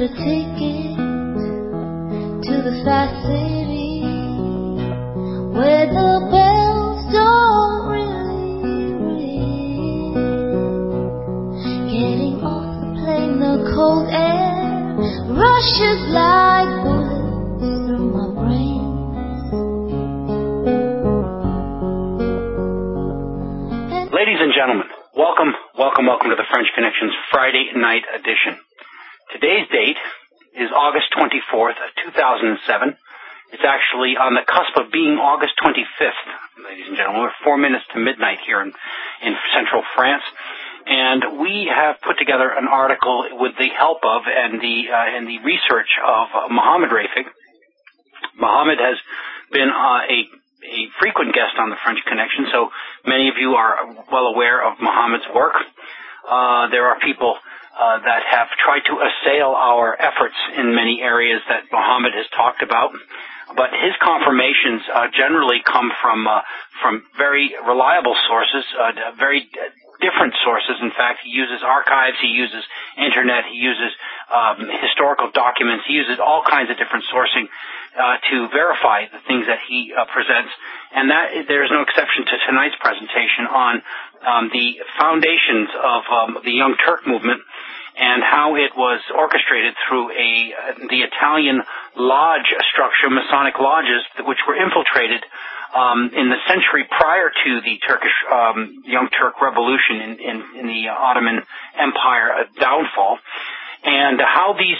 a ticket to the fast city where the bells don't really ring. Getting off the plane, the cold air rushes like bullets through my brain. Ladies and gentlemen, welcome to the French Connection's Friday night edition. Today's date is August 24th, 2007. It's actually on the cusp of being August 25th, ladies and gentlemen. We're 4 minutes to midnight here in central France. And we have put together an article with the help of and the research of Mohammed Rafig. Mohammed has been a frequent guest on the French Connection, so many of you are well aware of Mohammed's work. There are people that have tried to assail our efforts in many areas that Mohammed has talked about, but his confirmations generally come from very reliable sources, very different sources. In fact, he uses archives, he uses internet, he uses historical documents, he uses all kinds of different sourcing to verify the things that he presents, and that there is no exception to tonight's presentation on the foundations of the Young Turk movement and how it was orchestrated through the Italian lodge structure, Masonic lodges, which were infiltrated in the century prior to the Turkish Young Turk Revolution in the Ottoman Empire downfall, and how these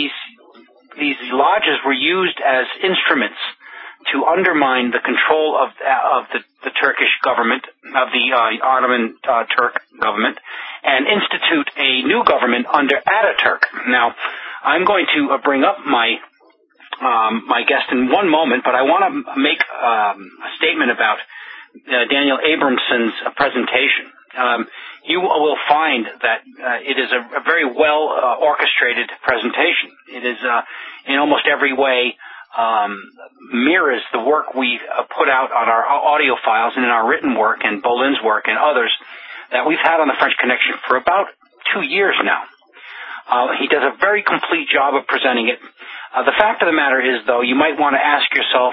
lodges were used as instruments to undermine the control of the Turkish government, of the Ottoman Turk government, and institute a new government under Ataturk. Now, I'm going to bring up my guest in one moment, but I want to make a statement about Daniel Abramson's presentation. You will find that it is a very well orchestrated presentation. It is in almost every way mirrors the work we put out on our audio files and in our written work and Bolin's work and others that we've had on the French Connection for about 2 years now. He does a very complete job of presenting it. The fact of the matter is, though, you might want to ask yourself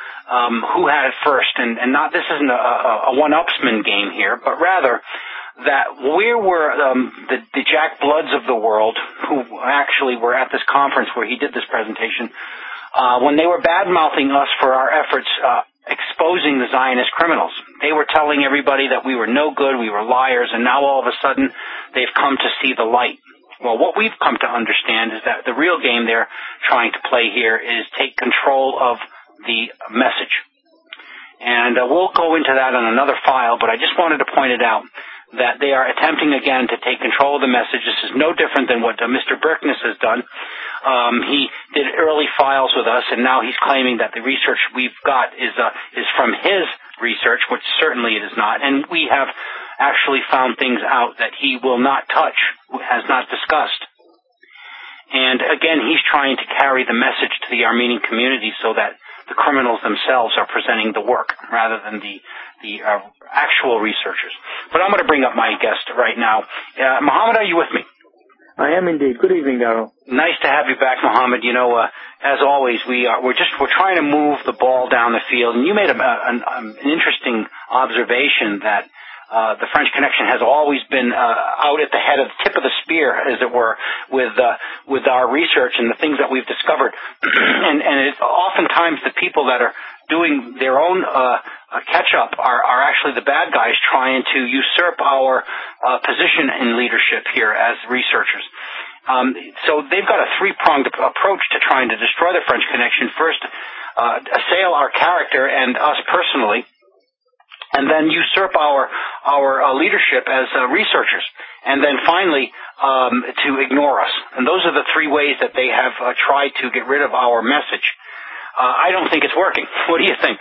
who had it first, and not this isn't a one-upsman game here, but rather that where were the Jack Bloods of the world, who actually were at this conference where he did this presentation, when they were bad-mouthing us for our efforts exposing the Zionist criminals. They were telling everybody that we were no good, we were liars, and now all of a sudden they've come to see the light. Well, what we've come to understand is that the real game they're trying to play here is take control of the message. And we'll go into that on another file, but I just wanted to point it out that they are attempting again to take control of the message. This is no different than what Mr. Berkness has done. He did early files with us, and now he's claiming that the research we've got is from his research, which certainly it is not. And we have actually found things out that he will not touch, has not discussed. And again, he's trying to carry the message to the Armenian community so that the criminals themselves are presenting the work rather than the actual researchers. But I'm going to bring up my guest right now. Mohammed, are you with me? I am indeed. Good evening, Darrell. Nice to have you back, Mohammed. You know, as always, we're trying to move the ball down the field, and you made an interesting observation that the French Connection has always been out at the head of the tip of the spear, as it were, with our research and the things that we've discovered. and it's oftentimes the people that are doing their own catch-up are actually the bad guys trying to usurp our position in leadership here as researchers. So they've got a three-pronged approach to trying to destroy the French Connection. First, assail our character and us personally, and then usurp our leadership as researchers, and then finally to ignore us. And those are the three ways that they have tried to get rid of our message. I don't think it's working. What do you think?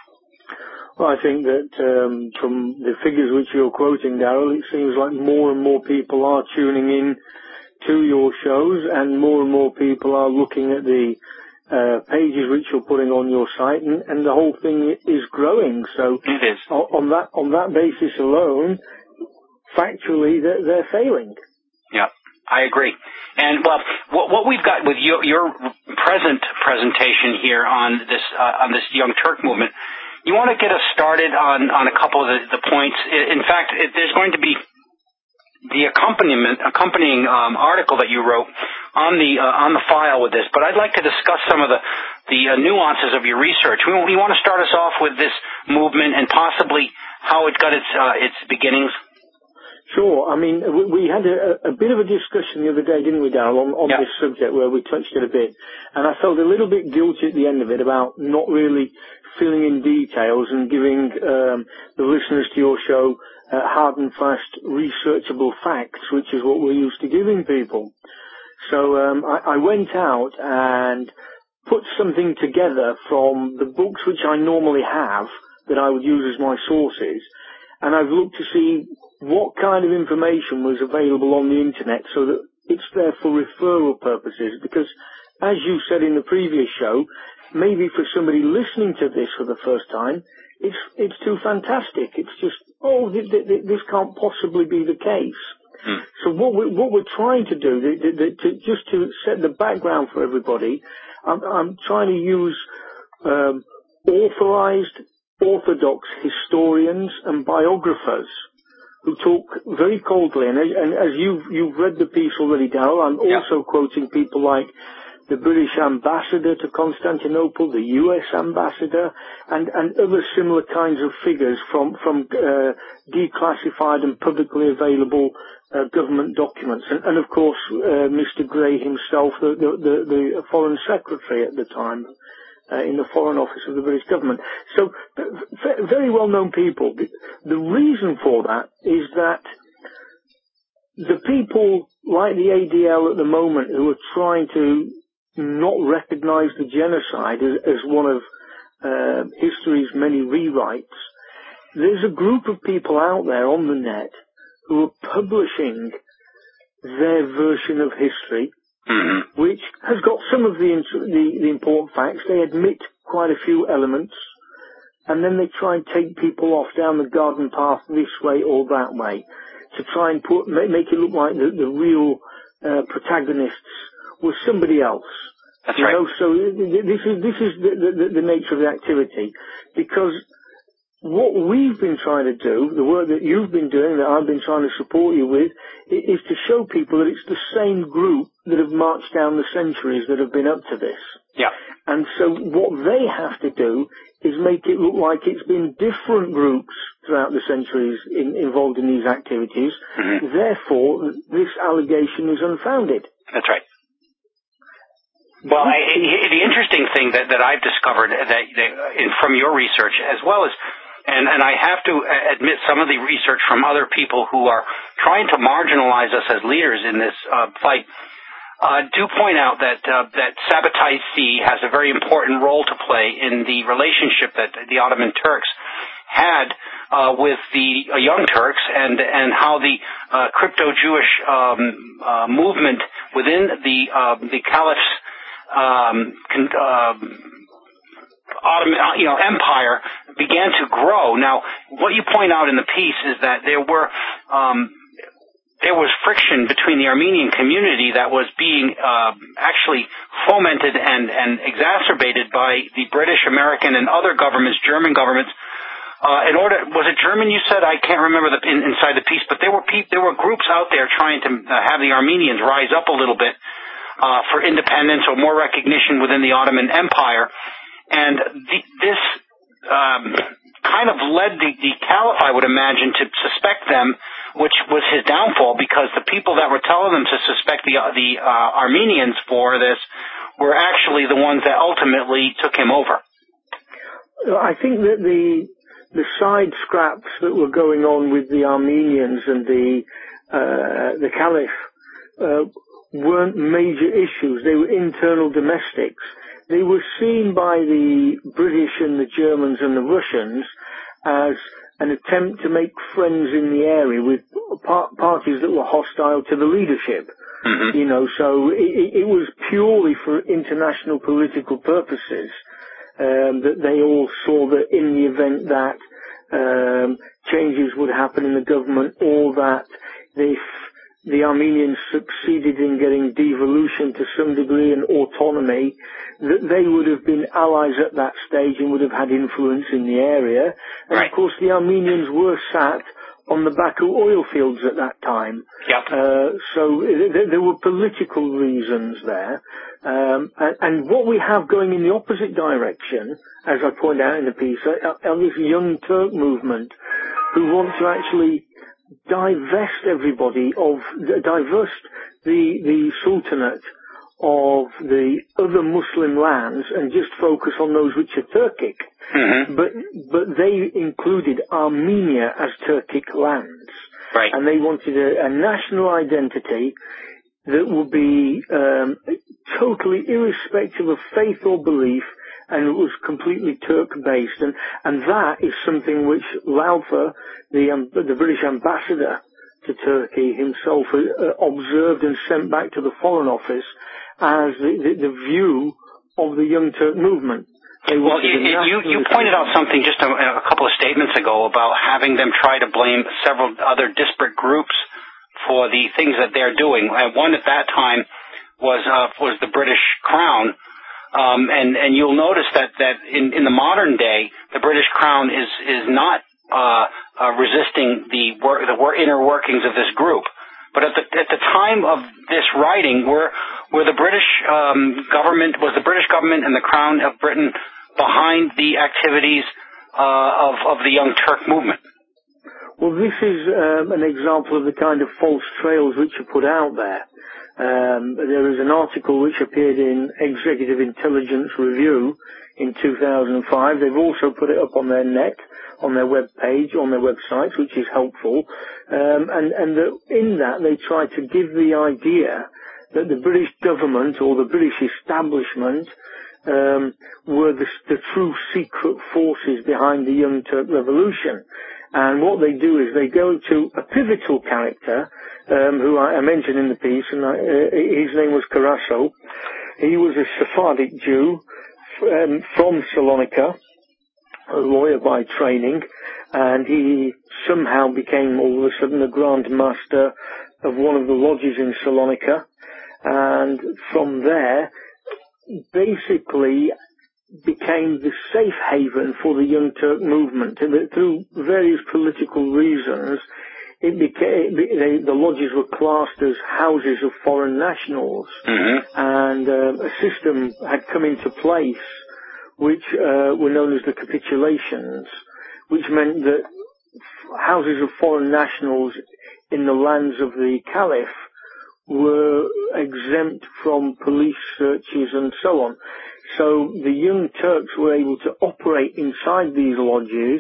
Well, I think that from the figures which you're quoting, Darrell, it seems like more and more people are tuning in to your shows, and more people are looking at the pages which you're putting on your site, and the whole thing is growing. So it is. On that basis alone, factually, they're failing. Yeah. I agree. And well, what we've got with your present presentation here on this Young Turk movement, you want to get us started on a couple of the points. In fact, there's going to be the accompanying article that you wrote on the file with this, but I'd like to discuss some of the nuances of your research. We want to start us off with this movement and possibly how it got its beginnings. Sure. I mean, we had a bit of a discussion the other day, didn't we, Darryl, on this subject where we touched it a bit. And I felt a little bit guilty at the end of it about not really filling in details and giving the listeners to your show hard and fast researchable facts, which is what we're used to giving people. So I went out and put something together from the books which I normally have that I would use as my sources, and I've looked to see what kind of information was available on the internet so that it's there for referral purposes, because as you said in the previous show, maybe for somebody listening to this for the first time, it's too fantastic. It's just, this can't possibly be the case. So what we're trying to do, just to set the background for everybody, I'm trying to use authorized, orthodox historians and biographers who talk very coldly. And as you've read the piece already, Darryl, I'm also quoting people like the British ambassador to Constantinople, the US ambassador, and other similar kinds of figures from declassified and publicly available government documents. And of course, Mr. Grey himself, the Foreign Secretary at the time, in the Foreign Office of the British government. So, very well-known people. The reason for that is that the people like the ADL at the moment who are trying to not recognize the genocide as one of history's many rewrites, there's a group of people out there on the net who are publishing their version of history, which has got some of the important facts. They admit quite a few elements, and then they try and take people off down the garden path this way or that way to try and make it look like the real protagonists were somebody else. That's right. So this is the nature of the activity, because what we've been trying to do, the work that you've been doing, that I've been trying to support you with, is to show people that it's the same group that have marched down the centuries that have been up to this. Yeah. And so what they have to do is make it look like it's been different groups throughout the centuries involved in these activities. Therefore, this allegation is unfounded. That's right. Well, the interesting thing that I've discovered from your research, as well as, and I have to admit, some of the research from other people who are trying to marginalize us as leaders in this fight, do point out that Sabbatai C has a very important role to play in the relationship that the Ottoman Turks had with the Young Turks, and how the crypto-Jewish movement within the Caliph's Ottoman, empire began to grow. Now, what you point out in the piece is that there was friction between the Armenian community that was being actually fomented and exacerbated by the British, American, and other governments, German governments. Was it German you said? I can't remember inside the piece, but there were groups out there trying to have the Armenians rise up a little bit for independence or more recognition within the Ottoman Empire. And this kind of led the Caliph, I would imagine, to suspect them, which was his downfall, because the people that were telling them to suspect the Armenians for this were actually the ones that ultimately took him over. I think that the side scraps that were going on with the Armenians and the Caliph weren't major issues. They were internal domestics. They were seen by the British and the Germans and the Russians as an attempt to make friends in the area with parties that were hostile to the leadership. So it was purely for international political purposes that they all saw that in the event that changes would happen in the government, or that if the Armenians succeeded in getting devolution to some degree and autonomy, that they would have been allies at that stage and would have had influence in the area. And right. Of course the Armenians were sat on the Baku oil fields at that time. Yep. So there were political reasons there. And what we have going in the opposite direction, as I point out in the piece, are this Young Turk movement who want to actually divest the Sultanate of the other Muslim lands and just focus on those which are Turkic. Mm-hmm. But they included Armenia as Turkic lands. Right. And they wanted a national identity that would be totally irrespective of faith or belief, and it was completely Turk-based. And that is something which Laufer, the British ambassador to Turkey himself, observed and sent back to the Foreign Office as the view of the Young Turk movement. Well, you pointed out something just a couple of statements ago about having them try to blame several other disparate groups for the things that they're doing. One at that time was the British Crown, and you'll notice that in the modern day, the British Crown is not resisting the inner workings of this group. But at the time of this writing, were the British government and the Crown of Britain behind the activities of the Young Turk movement? Well, this is an example of the kind of false trails which are put out there. There is an article which appeared in Executive Intelligence Review in 2005. They've also put it up on their net, on their web page, on their website, which is helpful. In that they try to give the idea that the British government or the British establishment were the true secret forces behind the Young Turk Revolution. And what they do is they go to a pivotal character, who I mentioned in the piece, and his name was Karaso. He was a Sephardic Jew from Salonika, a lawyer by training, and he somehow became all of a sudden the Grand Master of one of the lodges in Salonika, and from there basically became the safe haven for the Young Turk movement. And through various political reasons, the lodges were classed as houses of foreign nationals, mm-hmm. and a system had come into place which were known as the capitulations, which meant that houses of foreign nationals in the lands of the Caliph were exempt from police searches and so on. So the Young Turks were able to operate inside these lodges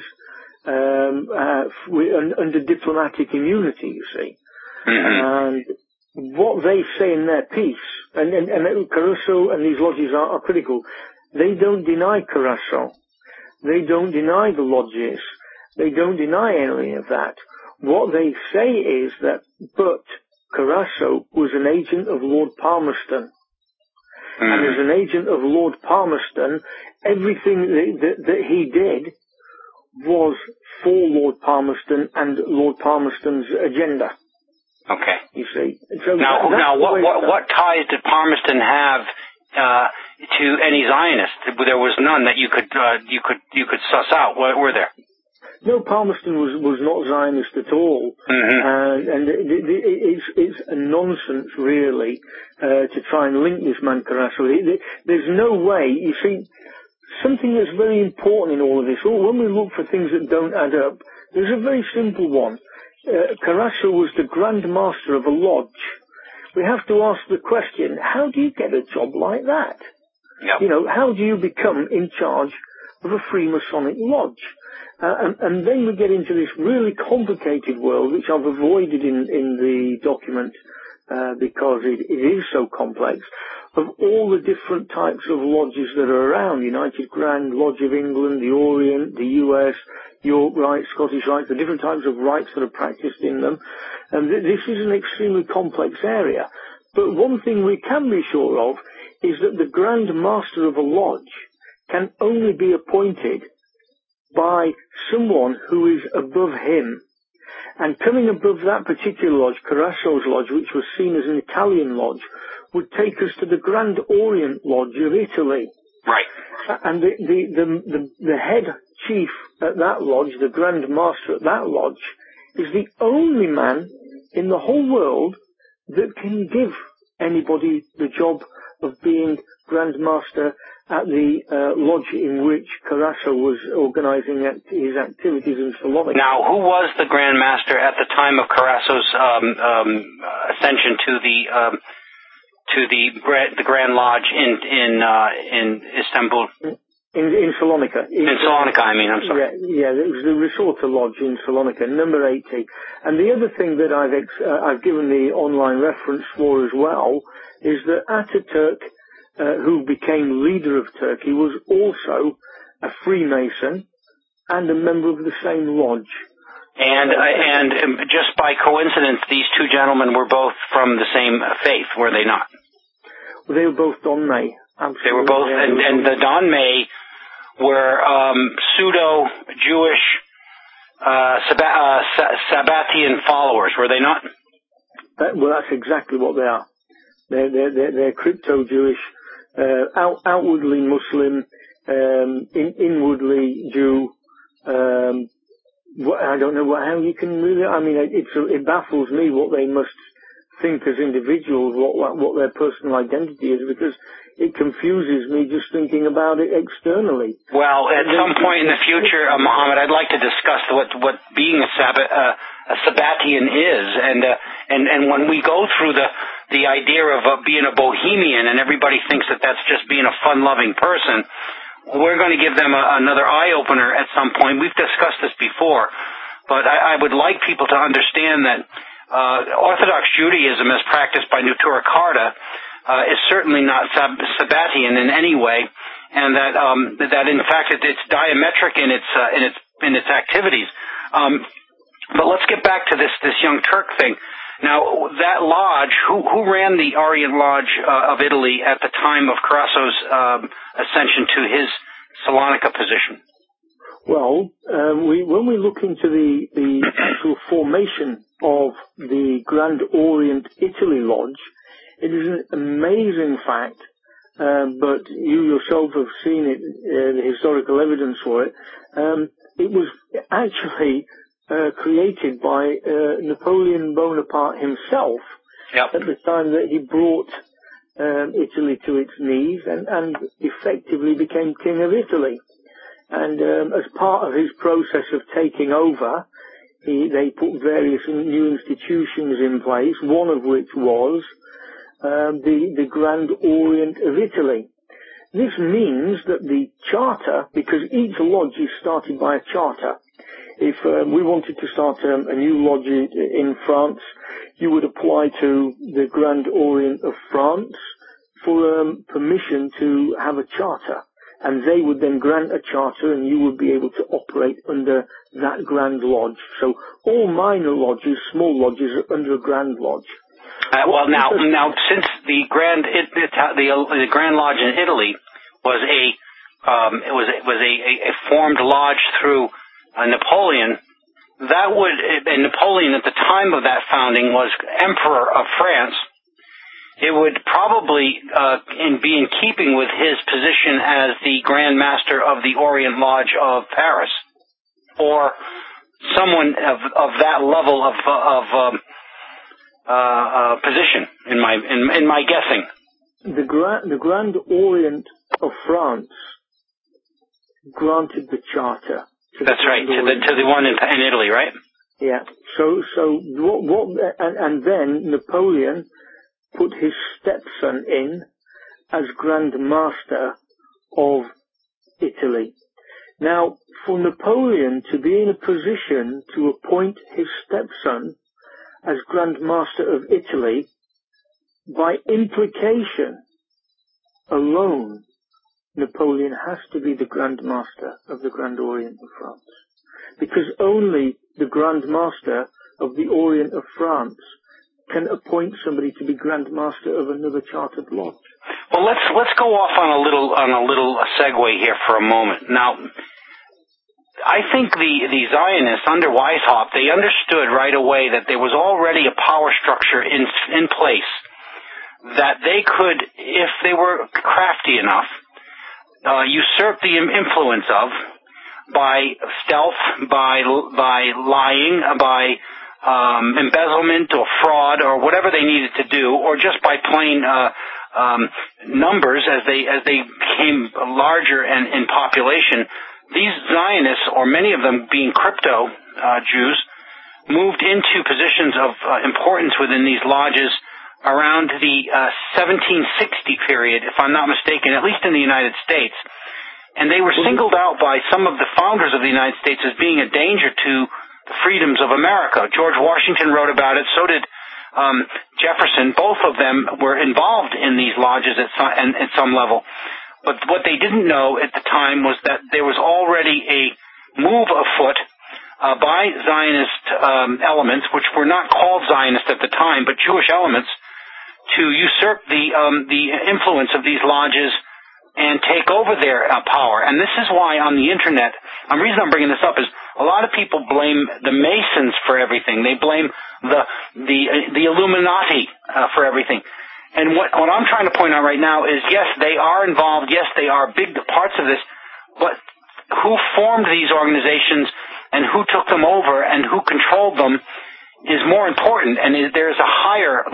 under diplomatic immunity, you see. Mm-hmm. And what they say in their piece, and Karaso and these lodges are critical, they don't deny Karaso. They don't deny the lodges. They don't deny any of that. What they say is that, but Karaso was an agent of Lord Palmerston. And as an agent of Lord Palmerston, everything that he did was for Lord Palmerston and Lord Palmerston's agenda. Okay. You see. So now, what ties did Palmerston have to any Zionist? There was none that you could suss out. Were there? No, Palmerston was not Zionist at all, mm-hmm. And it's a nonsense, really, to try and link this man Karaso. There's no way. You see, something that's very important in all of this. When we look for things that don't add up, there's a very simple one. Karaso was the Grand Master of a lodge. We have to ask the question: how do you get a job like that? Yep. You know, how do you become in charge of a Freemasonic lodge? And then we get into this really complicated world, which I've avoided in the document because it is so complex, of all the different types of lodges that are around: United Grand, Lodge of England, the Orient, the US, York Rites, Scottish Rites, the different types of rites that are practiced in them. And this is an extremely complex area. But one thing we can be sure of is that the Grand Master of a lodge can only be appointed by someone who is above him. And coming above that particular lodge, Carasso's Lodge, which was seen as an Italian lodge, would take us to the Grand Orient Lodge of Italy. Right. And the head chief at that lodge, the Grand Master at that lodge, is the only man in the whole world that can give anybody the job of being Grand Master at the lodge in which Carasso was organising his activities in Salonika. Now, who was the Grand Master at the time of Carasso's ascension to the Grand Lodge in Istanbul? In Salonika. In Salonika, I'm sorry. Yeah, it was the Risorta Lodge in Salonika, number 80. And the other thing that I've given the online reference for as well is that Ataturk, who became leader of Turkey, was also a Freemason and a member of the same lodge. And just by coincidence, these two gentlemen were both from the same faith, were they not? Well, they were both Donmei. Absolutely. They were both, and the Donmei were pseudo-Jewish Sabbatian followers, were they not? Well, that's exactly what they are. They're crypto-Jewish, outwardly Muslim, inwardly Jew. I don't know how you can really. It baffles me what they must think as individuals, what their personal identity is, because it confuses me just thinking about it externally. Well, at some point in the future, Mohammed, I'd like to discuss what being a Sabbatian is, and when we go through the idea of being a bohemian, and everybody thinks that that's just being a fun-loving person, we're going to give them another eye-opener at some point. We've discussed this before, but I would like people to understand that Orthodox Judaism as practiced by Neturei Karta is certainly not Sabbatian in any way, and that in fact it's diametric in its activities. But let's get back to this Young Turk thing. Now, that lodge, who ran the Orient Lodge of Italy at the time of Carasso's ascension to his Salonika position? Well, when we look into the actual formation of the Grand Orient Italy Lodge, it is an amazing fact, but you yourself have seen it, the historical evidence for it. It was actually created by Napoleon Bonaparte himself. Yep. At the time that he brought Italy to its knees and effectively became King of Italy. And as part of his process of taking over, they put various new institutions in place, one of which was the Grand Orient of Italy. This means that the charter, because each lodge is started by a charter. If we wanted to start a new lodge in France, you would apply to the Grand Orient of France for permission to have a charter. And they would then grant a charter, and you would be able to operate under that Grand Lodge. So all minor lodges, small lodges, are under a Grand Lodge. Well, now, since the Grand Lodge in Italy was a formed lodge through Napoleon, and Napoleon at the time of that founding was Emperor of France, it would probably be in keeping with his position as the Grand Master of the Orient Lodge of Paris, or someone of that level of position, in my guessing. The Grand Orient of France granted the charter. That's right, to the one in Italy, right? Yeah. So and then Napoleon put his stepson in as Grand Master of Italy. Now, for Napoleon to be in a position to appoint his stepson as Grand Master of Italy, by implication alone, Napoleon has to be the Grand Master of the Grand Orient of France. Because only the Grand Master of the Orient of France can appoint somebody to be Grand Master of another chartered lodge. Well, let's go off on a little segue here for a moment. Now, I think the Zionists under Weishaupt, they understood right away that there was already a power structure in place that they could, if they were crafty enough, usurp the influence of by stealth, by lying, by embezzlement or fraud or whatever they needed to do, or just by plain numbers as they became larger and in population. These Zionists, or many of them being crypto Jews, moved into positions of importance within these lodges around the 1760 period, if I'm not mistaken, at least in the United States. And they were singled out by some of the founders of the United States as being a danger to the freedoms of America. George Washington wrote about it, so did Jefferson. Both of them were involved in these lodges at some level. But what they didn't know at the time was that there was already a move afoot by Zionist elements, which were not called Zionist at the time, but Jewish elements, to usurp the influence of these lodges and take over their power. And this is why on the Internet, the reason I'm bringing this up is a lot of people blame the Masons for everything. They blame the Illuminati for everything. And what I'm trying to point out right now is, yes, they are involved. Yes, they are big parts of this. But who formed these organizations and who took them over and who controlled them is more important. And there's a higher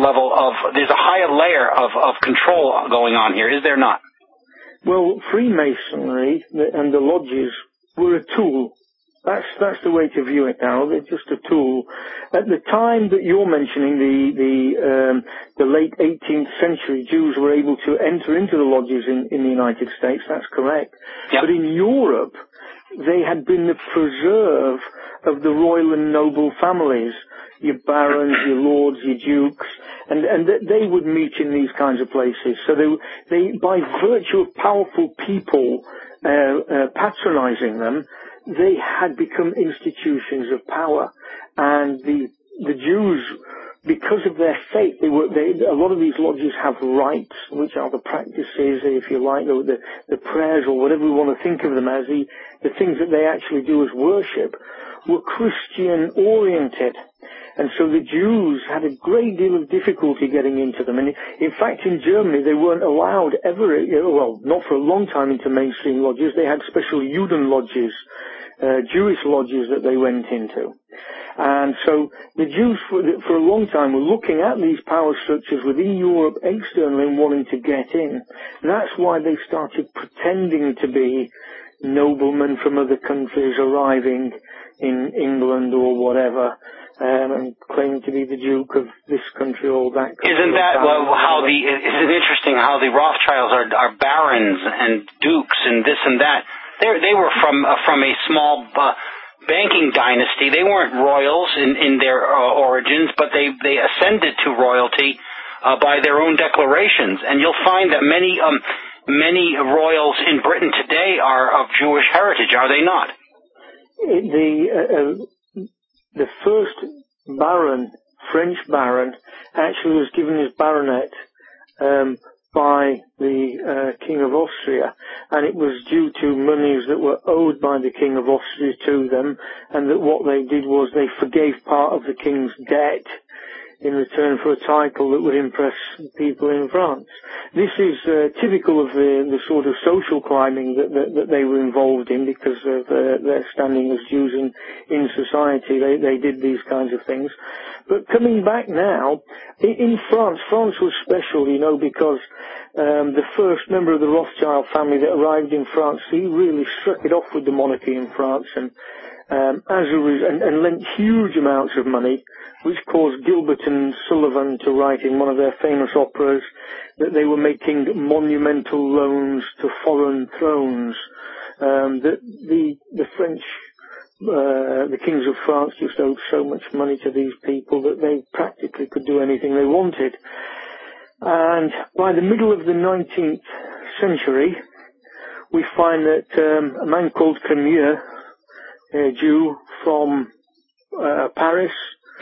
layer of control going on here, is there not? Well, Freemasonry and the lodges were a tool. That's the way to view it now. They're just a tool. At the time that you're mentioning, the late 18th century, Jews were able to enter into the lodges in the United States. That's correct. Yep. But in Europe, they had been the preserve of the royal and noble families, your barons, your lords, your dukes, and they would meet in these kinds of places. So they by virtue of powerful people patronizing them, they had become institutions of power. And the Jews, because of their faith, a lot of these lodges have rites, which are the practices, if you like, the prayers, or whatever we want to think of them as, the things that they actually do as worship, were Christian oriented. And so the Jews had a great deal of difficulty getting into them. And in fact, in Germany, they weren't allowed ever, well, not for a long time, into mainstream lodges. They had special Juden lodges, Jewish lodges that they went into. And so the Jews, for a long time, were looking at these power structures within Europe externally and wanting to get in. And that's why they started pretending to be noblemen from other countries arriving in England or whatever, and claiming to be the Duke of this country or that country. Isn't it interesting how the Rothschilds are barons and dukes and this and that? They were from a small banking dynasty. They weren't royals in their origins, but they ascended to royalty by their own declarations. And you'll find that many royals in Britain today are of Jewish heritage, are they not? The first baron, French baron, actually was given his baronet by the King of Austria, and it was due to monies that were owed by the King of Austria to them, and that what they did was they forgave part of the King's debt in return for a title that would impress people in France. This is typical of the sort of social climbing that they were involved in because of their standing as Jews in society. They did these kinds of things. But coming back now, in France was special, because the first member of the Rothschild family that arrived in France, he really struck it off with the monarchy in France and lent huge amounts of money, which caused Gilbert and Sullivan to write in one of their famous operas that they were making monumental loans to foreign thrones. The French, the kings of France just owed so much money to these people that they practically could do anything they wanted. And by the middle of the 19th century, we find that a man called Crémieux, a Jew from Paris,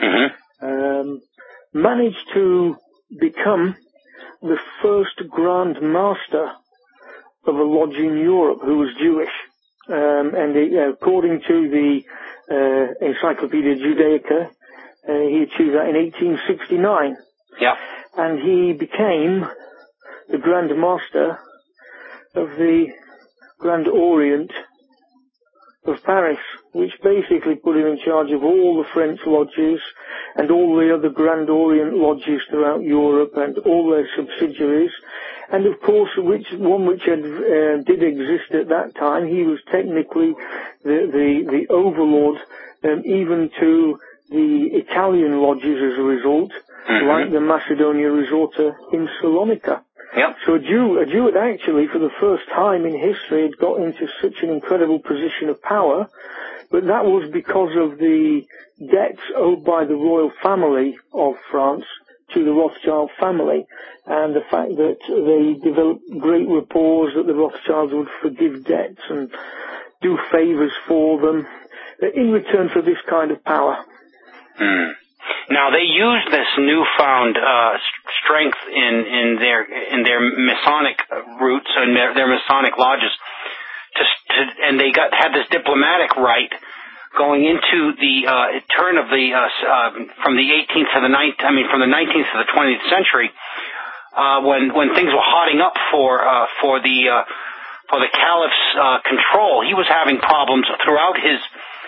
managed to become the first Grand Master of a lodge in Europe who was Jewish. according to the Encyclopedia Judaica, he achieved that in 1869. Yeah. And he became the Grand Master of the Grand Orient of Paris, which basically put him in charge of all the French lodges and all the other Grand Orient lodges throughout Europe and all their subsidiaries. And of course, which did exist at that time, he was technically the overlord, even to the Italian lodges as a result, like the Macedonia Resorta in Salonika. Yep. So a Jew had actually, for the first time in history, had got into such an incredible position of power, but that was because of the debts owed by the royal family of France to the Rothschild family, and the fact that they developed great rapport, that the Rothschilds would forgive debts and do favours for them in return for this kind of power. Now they used this newfound strength in their Masonic roots and their Masonic lodges, and they had this diplomatic right going into the turn of the from the 18th to the 19th, from the 19th to the 20th century, when things were hotting up for the caliph's control. He was having problems throughout his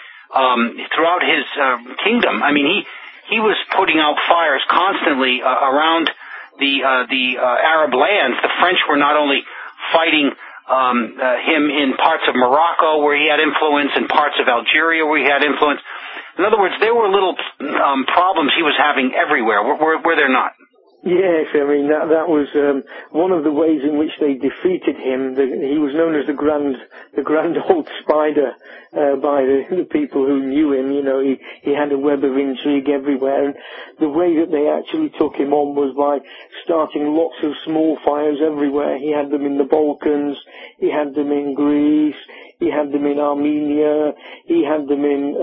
kingdom. I mean, he was putting out fires constantly around the Arab lands. The French were not only fighting him in parts of Morocco where he had influence, and parts of Algeria where he had influence. In other words, there were little problems he was having everywhere. Were there not? Yes, I mean, that was one of the ways in which they defeated him. He was known as the Grand Old Spider by the people who knew him. You know, he had a web of intrigue everywhere, and the way that they actually took him on was by starting lots of small fires everywhere. He had them in the Balkans, he had them in Greece, he had them in Armenia, he had them in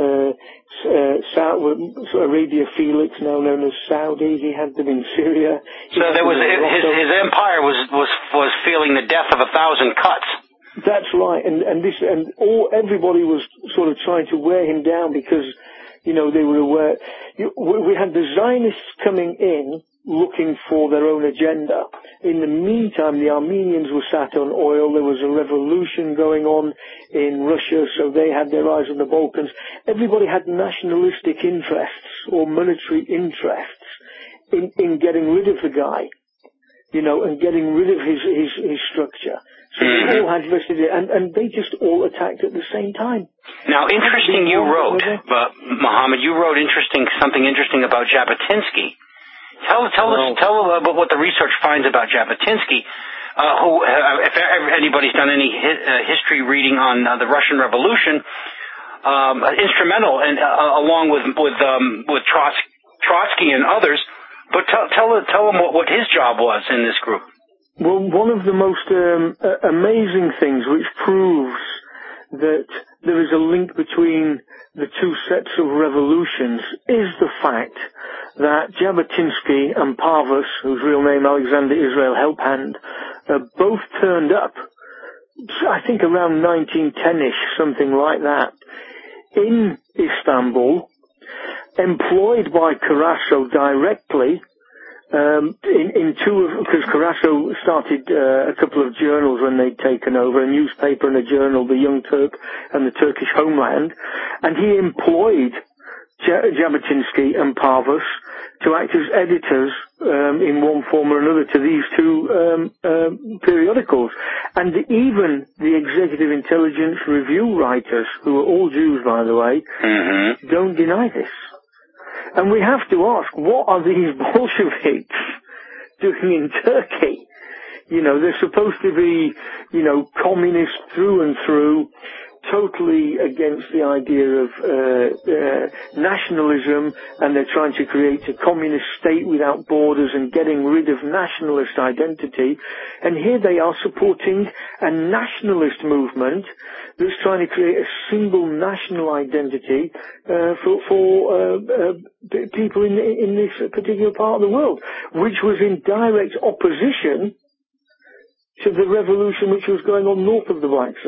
Arabia Felix, now known as Saudis. He had them in Syria. So there was his empire was feeling the death of 1,000 cuts. That's right, everybody was sort of trying to wear him down because, you know, they were aware. We had the Zionists coming in looking for their own agenda. In the meantime, the Armenians were sat on oil. There was a revolution going on in Russia, so they had their eyes on the Balkans. Everybody had nationalistic interests or military interests in getting rid of the guy, you know, and getting rid of his structure. So they all had vested it, and they just all attacked at the same time. Now, interesting, you wrote, Mohammed, something interesting about Jabotinsky. Tell us about what the research finds about Jabotinsky, who, if anybody's done any history reading on the Russian Revolution, instrumental, and along with Trotsky and others. But tell them what his job was in this group. Well, one of the most amazing things which proves that there is a link between the two sets of revolutions is the fact that Jabotinsky and Parvus, whose real name Alexander Israel Helphand, both turned up, I think around 1910-ish, something like that, in Istanbul, employed by Carasso directly, because Carasso started a couple of journals when they'd taken over, a newspaper and a journal, The Young Turk and the Turkish Homeland, and he employed Jabotinsky and Parvus to act as editors in one form or another to these two periodicals. And even the Executive Intelligence Review writers, who are all Jews, by the way, don't deny this. And we have to ask, what are these Bolsheviks doing in Turkey? You know, they're supposed to be, you know, communist through and through, totally against the idea of nationalism, and they're trying to create a communist state without borders and getting rid of nationalist identity. And here they are supporting a nationalist movement that's trying to create a single national identity for people in this particular part of the world, which was in direct opposition to the revolution which was going on north of the Black Sea.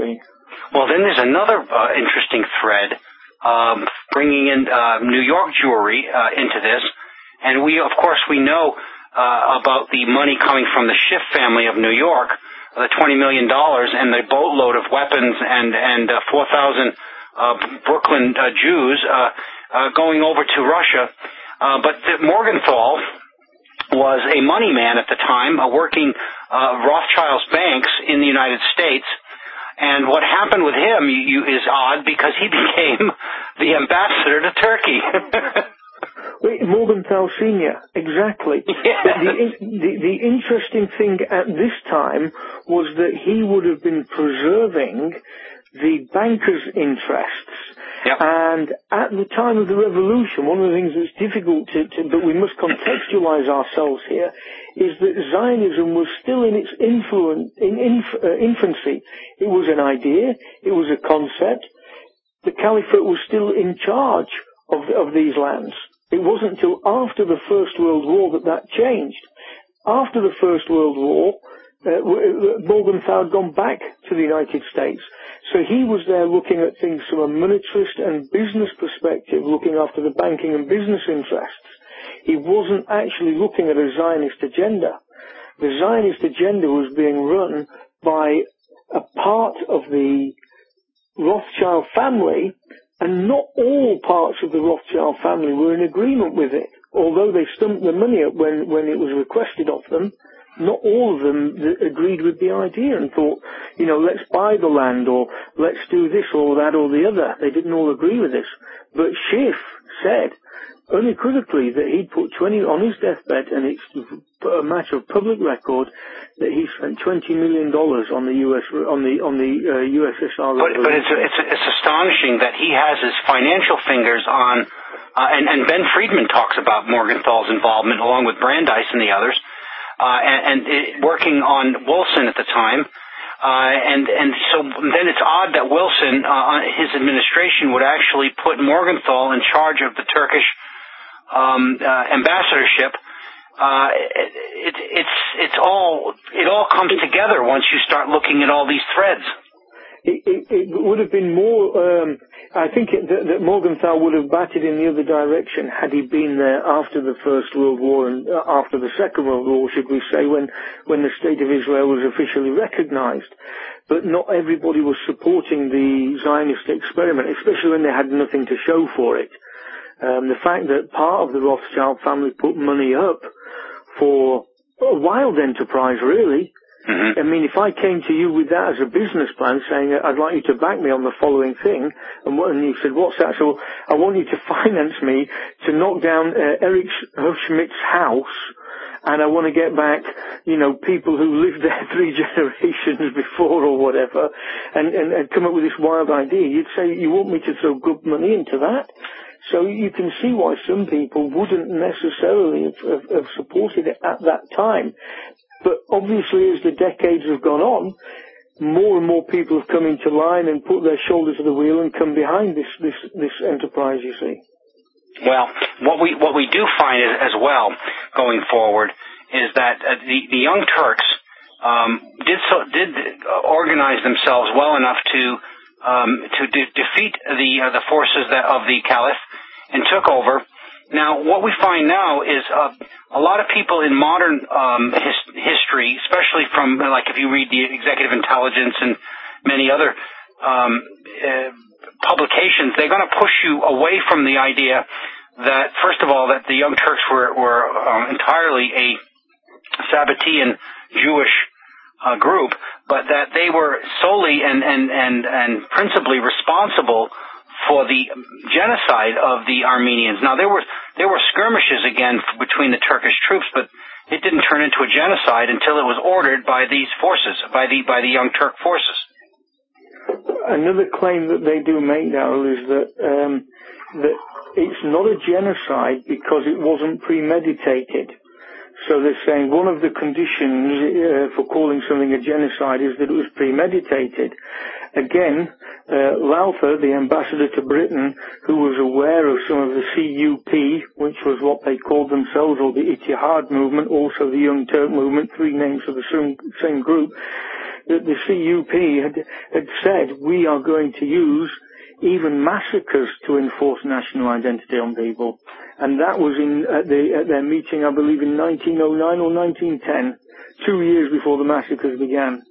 Well, then there's another interesting thread, bringing in New York Jewry into this. And we know about the money coming from the Schiff family of New York, the $20 million and the boatload of weapons and 4,000 Brooklyn Jews going over to Russia. But Morgenthau was a money man at the time, working Rothschild's banks in the United States. And what happened with him is odd, because he became the ambassador to Turkey. Morgenthau Sr., exactly. Yes. The interesting thing at this time was that he would have been preserving the bankers' interests. Yep. And at the time of the revolution, one of the things that's difficult but we must contextualize ourselves here, is that Zionism was still in its infancy. It was an idea, it was a concept. The Caliphate was still in charge of these lands. It wasn't until after the First World War that changed. After the First World War, Morgenthau had gone back to the United States. So he was there looking at things from a monetarist and business perspective, looking after the banking and business interests. He wasn't actually looking at a Zionist agenda. The Zionist agenda was being run by a part of the Rothschild family, and not all parts of the Rothschild family were in agreement with it. Although they stumped the money up when it was requested of them, not all of them agreed with the idea and thought, let's buy the land, or let's do this or that or the other. They didn't all agree with this. But Schiff said unequivocally that he'd put 20 on his deathbed, and it's a matter of public record that he spent $20 million on the USSR. But it's astonishing that he has his financial fingers on, and Ben Friedman talks about Morgenthau's involvement along with Brandeis and the others, working on Wilson at the time. And so then it's odd that Wilson, his administration, would actually put Morgenthau in charge of the Turkish ambassadorship. It all comes together once you start looking at all these threads. It would have been more, I think that Morgenthau would have batted in the other direction had he been there after the First World War and after the Second World War, should we say, when the State of Israel was officially recognized. But not everybody was supporting the Zionist experiment, especially when they had nothing to show for it. The fact that part of the Rothschild family put money up for a wild enterprise, really. Mm-hmm. I mean, if I came to you with that as a business plan, saying I'd like you to back me on the following thing, and you said, what's that? So I want you to finance me to knock down Erich Schmidt's house, and I want to get back, people who lived there 3 generations before or whatever, and come up with this wild idea. You'd say, you want me to throw good money into that? So you can see why some people wouldn't necessarily have supported it at that time. But obviously, as the decades have gone on, more and more people have come into line and put their shoulder to the wheel and come behind this enterprise, you see. Well, what we do find as well going forward is that the Young Turks did organize themselves well enough to defeat the forces of the Caliph and took over. Now, what we find now is a lot of people in modern history, especially from, if you read the Executive Intelligence and many other publications, they're going to push you away from the idea that, first of all, that the Young Turks were entirely a Sabbatean Jewish group, but that they were solely and principally responsible for the genocide of the Armenians. Now, there were skirmishes again between the Turkish troops, but it didn't turn into a genocide until it was ordered by these forces, by the Young Turk forces. Another claim that they do make, Darrell, is that it's not a genocide because it wasn't premeditated. So they're saying one of the conditions for calling something a genocide is that it was premeditated. Again, Lowther, the ambassador to Britain, who was aware of some of the CUP, which was what they called themselves, or the Ittihad movement, also the Young Turk movement, three names for the same group, that the CUP had said, we are going to use even massacres to enforce national identity on people. And that was at their meeting, I believe, in 1909 or 1910, 2 years before the massacres began.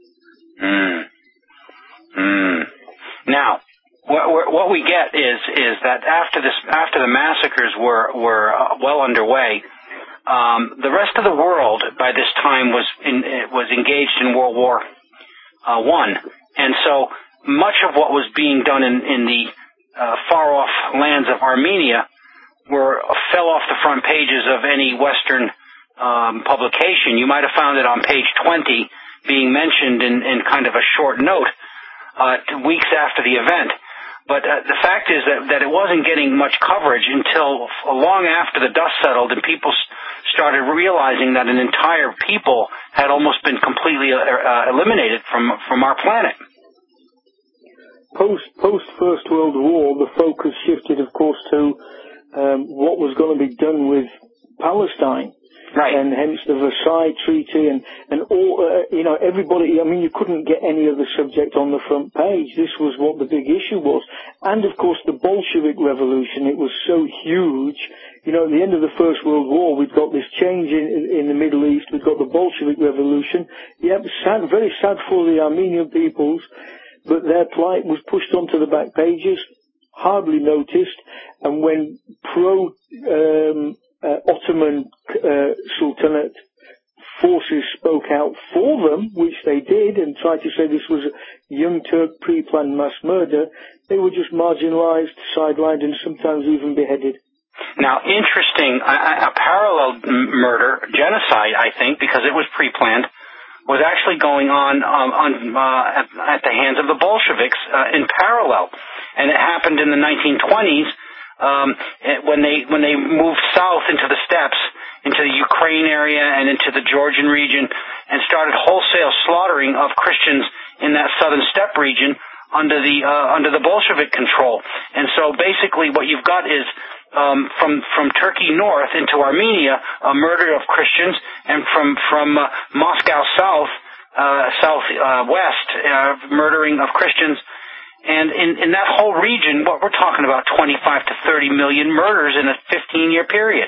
Now, what we get is that after the massacres were well underway, the rest of the world by this time was engaged in World War I, and so much of what was being done in the far off lands of Armenia fell off the front pages of any Western publication. You might have found it on page 20 being mentioned in kind of a short note. Weeks after the event. But the fact is that it wasn't getting much coverage until long after the dust settled and people started realizing that an entire people had almost been completely eliminated from our planet. Post First World War, the focus shifted, of course, to what was going to be done with Palestine. Right. And hence the Versailles Treaty and all, everybody, I mean, you couldn't get any other subject on the front page. This was what the big issue was. And of course the Bolshevik Revolution, it was so huge. At the end of the First World War, we've got this change in the Middle East, we've got the Bolshevik Revolution. Yep, very sad for the Armenian peoples, but their plight was pushed onto the back pages, hardly noticed, and when Ottoman Sultanate forces spoke out for them, which they did, and tried to say this was a Young Turk pre-planned mass murder, they were just marginalized, sidelined, and sometimes even beheaded. Now, interesting, a parallel murder, genocide, I think, because it was pre-planned, was actually going on at the hands of the Bolsheviks in parallel. And it happened in the 1920s, when they moved south into the steppes, into the Ukraine area and into the Georgian region, and started wholesale slaughtering of Christians in that southern steppe region under the Bolshevik control. And so basically what you've got is from Turkey north into Armenia, a murder of Christians, and from Moscow southwest, murdering of Christians. And in that whole region, what we're talking about, 25 to 30 million murders in a 15-year period.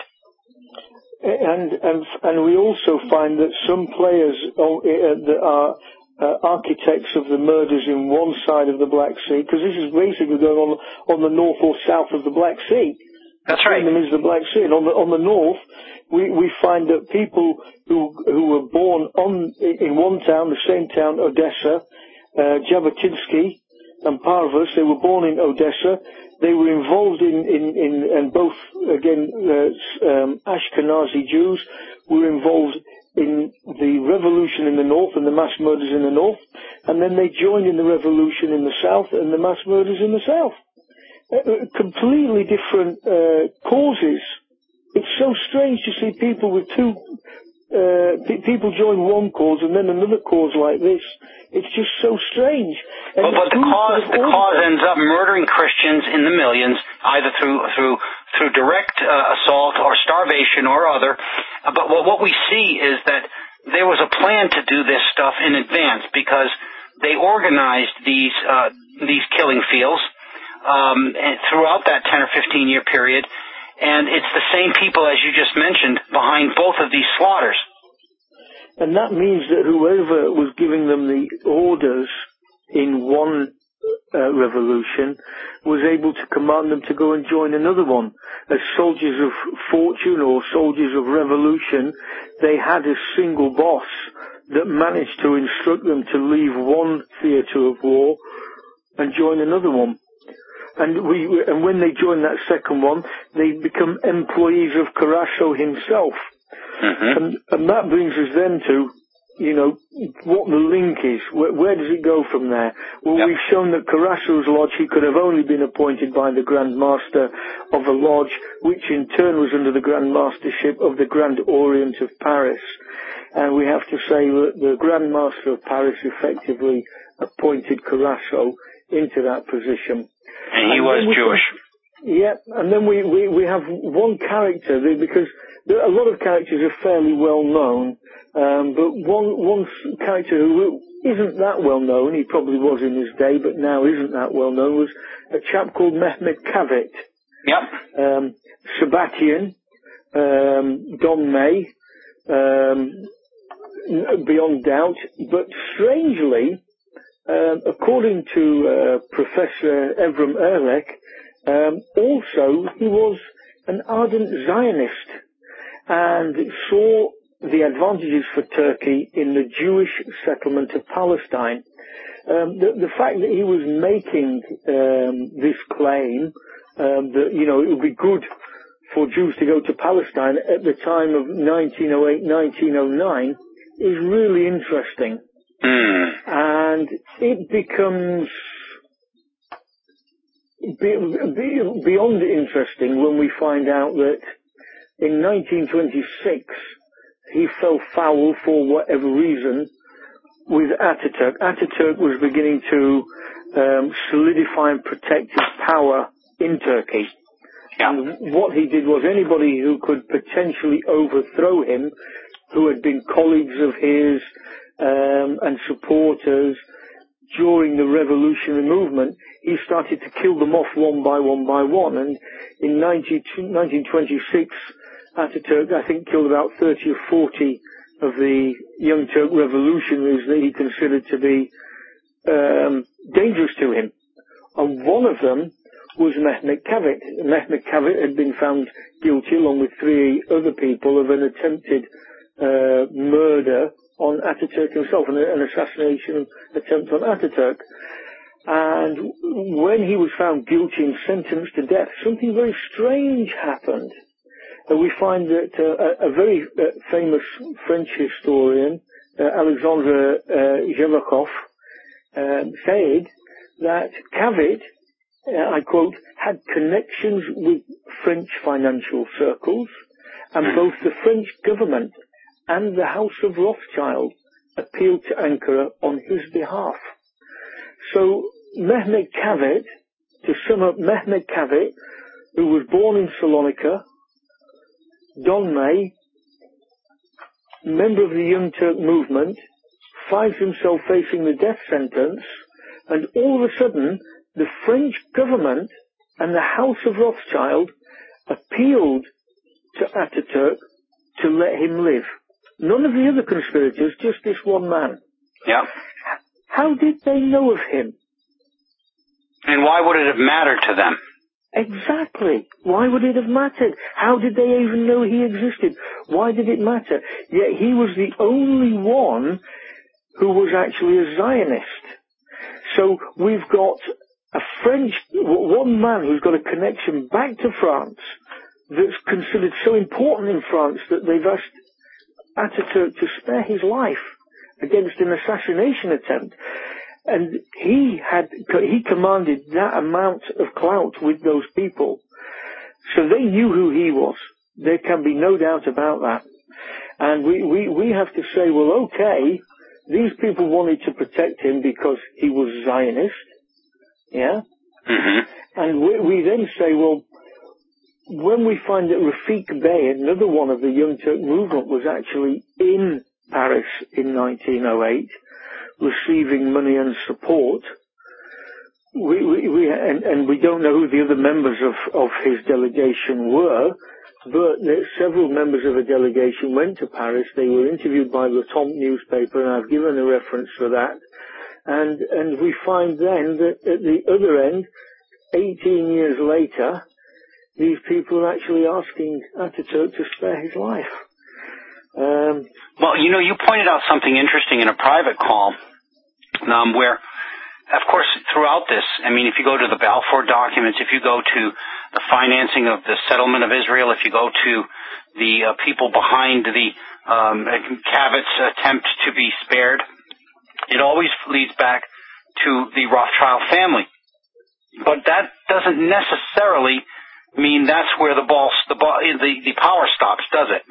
And we also find that some players that are architects of the murders in one side of the Black Sea, because this is basically going on the north or south of the Black Sea. That's right. Them is the Black Sea. And on the north, we find that people who were born in one town, the same town, Odessa, Jabotinsky and Parvus, they were born in Odessa. They were involved in both, again, Ashkenazi Jews were involved in the revolution in the north and the mass murders in the north, and then they joined in the revolution in the south and the mass murders in the south. Completely different causes. It's so strange to see people with people join one cause and then another cause like this. It's just so strange. And but the cause ends up murdering Christians in the millions, either through direct assault or starvation or other. But what we see is that there was a plan to do this stuff in advance, because they organized these killing fields throughout that 10 or 15 year period, and it's the same people, as you just mentioned, behind both of these slaughters. And that means that whoever was giving them the orders in one revolution was able to command them to go and join another one. As soldiers of fortune or soldiers of revolution, they had a single boss that managed to instruct them to leave one theatre of war and join another one. And when they join that second one, they become employees of Carasso himself. Mm-hmm. And that brings us then to, what the link is. Where does it go from there? Well, yep. We've shown that Carasso's lodge, he could have only been appointed by the Grand Master of a lodge, which in turn was under the Grand Mastership of the Grand Orient of Paris. And we have to say that the Grand Master of Paris effectively appointed Carasso into that position. And he was Jewish. Yeah, and then we have one character, because a lot of characters are fairly well known, but one character who isn't that well known, he probably was in his day, but now isn't that well known, was a chap called Mehmet Kavit. Yep. Sabatian, Don May, beyond doubt, but strangely, according to Professor Evram Ehrlich, also he was an ardent Zionist and saw the advantages for Turkey in the Jewish settlement of Palestine. The fact that he was making this claim that, you know, it would be good for Jews to go to Palestine at the time of 1908, 1909 is really interesting. And it becomes beyond interesting when we find out that in 1926 he fell foul for whatever reason with Ataturk. Ataturk was beginning to solidify and protect his power in Turkey. Yeah. And what he did was anybody who could potentially overthrow him, who had been colleagues of his and supporters during the revolutionary movement, he started to kill them off one by one by one. And in 1926, Ataturk, I think, killed about 30 or 40 of the Young Turk revolutionaries that he considered to be dangerous to him. And one of them was Mehmet Kavit. Mehmet Kavit had been found guilty, along with 3 other people, of an attempted murder on Ataturk himself, an assassination attempt on Ataturk. And when he was found guilty and sentenced to death, something very strange happened. We find that a very famous French historian, Alexandre Jevakov, said that Kavit, I quote, had connections with French financial circles, and both the French government and the House of Rothschild appealed to Ankara on his behalf. So Mehmet Kavit, to sum up, Mehmet Kavit, who was born in Salonika, Don May, member of the Young Turk movement, finds himself facing the death sentence, and all of a sudden the French government and the House of Rothschild appealed to Ataturk to let him live. None of the other conspirators, just this one man. Yeah. How did they know of him? And why would it have mattered to them? Exactly. Why would it have mattered? How did they even know he existed? Why did it matter? Yet he was the only one who was actually a Zionist. So we've got one man who's got a connection back to France that's considered so important in France that they've asked Ataturk to spare his life against an assassination attempt. And he commanded that amount of clout with those people. So they knew who he was. There can be no doubt about that. And we have to say, well, okay, these people wanted to protect him because he was Zionist. Yeah? Mm-hmm. And we then say, well, when we find that Rafik Bey, another one of the Young Turk movement, was actually in Paris in 1908, receiving money and support, we don't know who the other members of his delegation were, but several members of the delegation went to Paris. They were interviewed by the Temps newspaper, and I've given a reference for that. And we find then that at the other end, 18 years later, these people are actually asking Ataturk to spare his life. Well, you pointed out something interesting in a private call, where, of course, throughout this, I mean, if you go to the Balfour documents, if you go to the financing of the settlement of Israel, if you go to the people behind the Kavit's attempt to be spared, it always leads back to the Rothschild family. But that doesn't necessarily mean that's where the power stops, does it?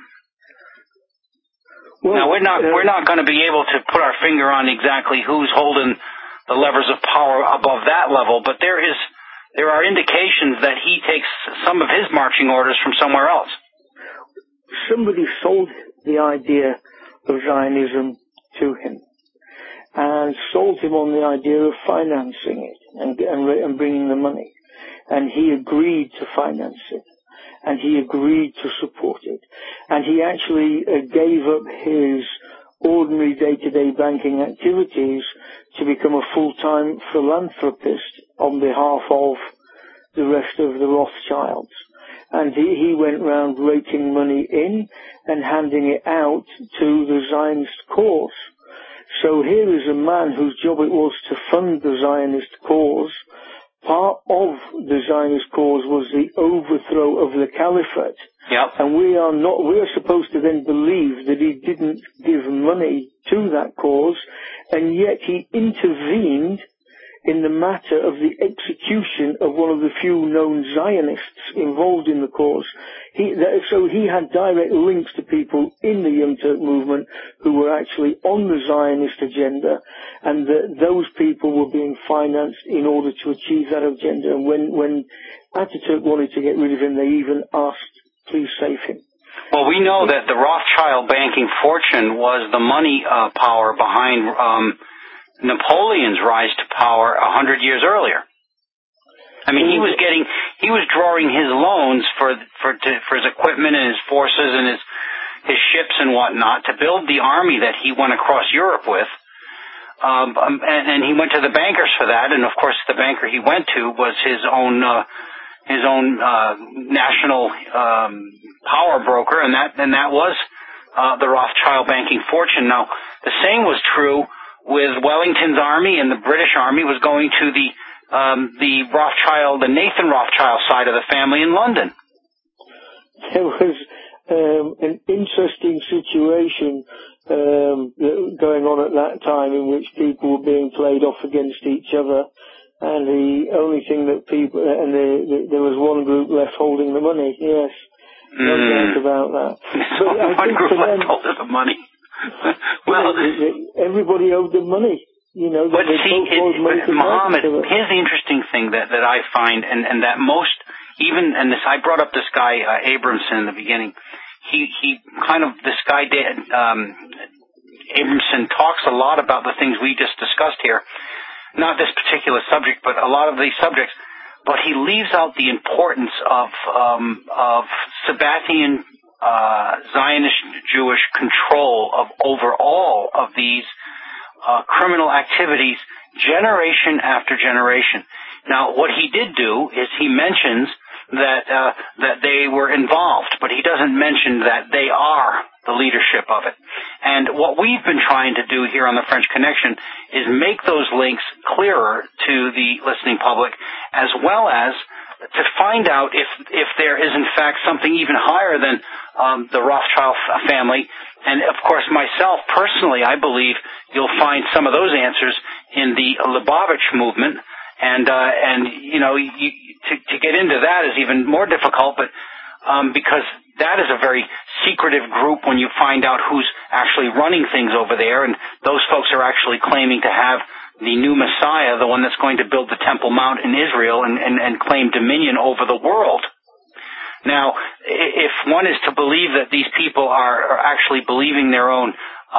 Well, now we're not going to be able to put our finger on exactly who's holding the levers of power above that level, but there are indications that he takes some of his marching orders from somewhere else. Somebody sold the idea of Zionism to him and sold him on the idea of financing it and bringing the money. And he agreed to finance it. And he agreed to support it. And he actually gave up his ordinary day-to-day banking activities to become a full-time philanthropist on behalf of the rest of the Rothschilds. And he went round raking money in and handing it out to the Zionist cause. So here is a man whose job it was to fund the Zionist cause. Part of the Zionist cause was the overthrow of the caliphate. Yep. And we are supposed to then believe that he didn't give money to that cause, and yet he intervened in the matter of the execution of one of the few known Zionists involved in the cause. So he had direct links to people in the Young Turk movement who were actually on the Zionist agenda, and those people were being financed in order to achieve that agenda. And when Ataturk wanted to get rid of him, they even asked, please save him. Well, we know that the Rothschild banking fortune was the money power behind Napoleon's rise to power 100 years earlier. I mean, he was drawing his loans for his equipment and his forces and his ships and whatnot to build the army that he went across Europe with. And he went to the bankers for that, and of course the banker he went to was his own national power broker, and that was the Rothschild banking fortune. Now, the same was true with Wellington's army, and the British army was going to the Nathan Rothschild side of the family in London. There was an interesting situation going on at that time in which people were being played off against each other, and the only thing that there was one group left holding the money. Yes, no doubt about that. But one group left holding the money. Well, everybody owed them money. But see, Mohammed, here's the interesting thing that I find, and that most, even, and this, I brought up this guy, Abramson in the beginning. Abramson talks a lot about the things we just discussed here. Not this particular subject, but a lot of these subjects. But he leaves out the importance of Sabbatean Zionist Jewish control over all of these criminal activities generation after generation. Now, what he did do is he mentions that they were involved, but he doesn't mention that they are the leadership of it. And what we've been trying to do here on the French Connection is make those links clearer to the listening public, as well as to find out if there is in fact something even higher than the Rothschild family. And of course, myself personally, I believe you'll find some of those answers in the Lubavitch movement. And to get into that is even more difficult, but because that is a very secretive group when you find out who's actually running things over there, and those folks are actually claiming to have the new Messiah, the one that's going to build the Temple Mount in Israel and claim dominion over the world. Now, if one is to believe that these people are actually believing their own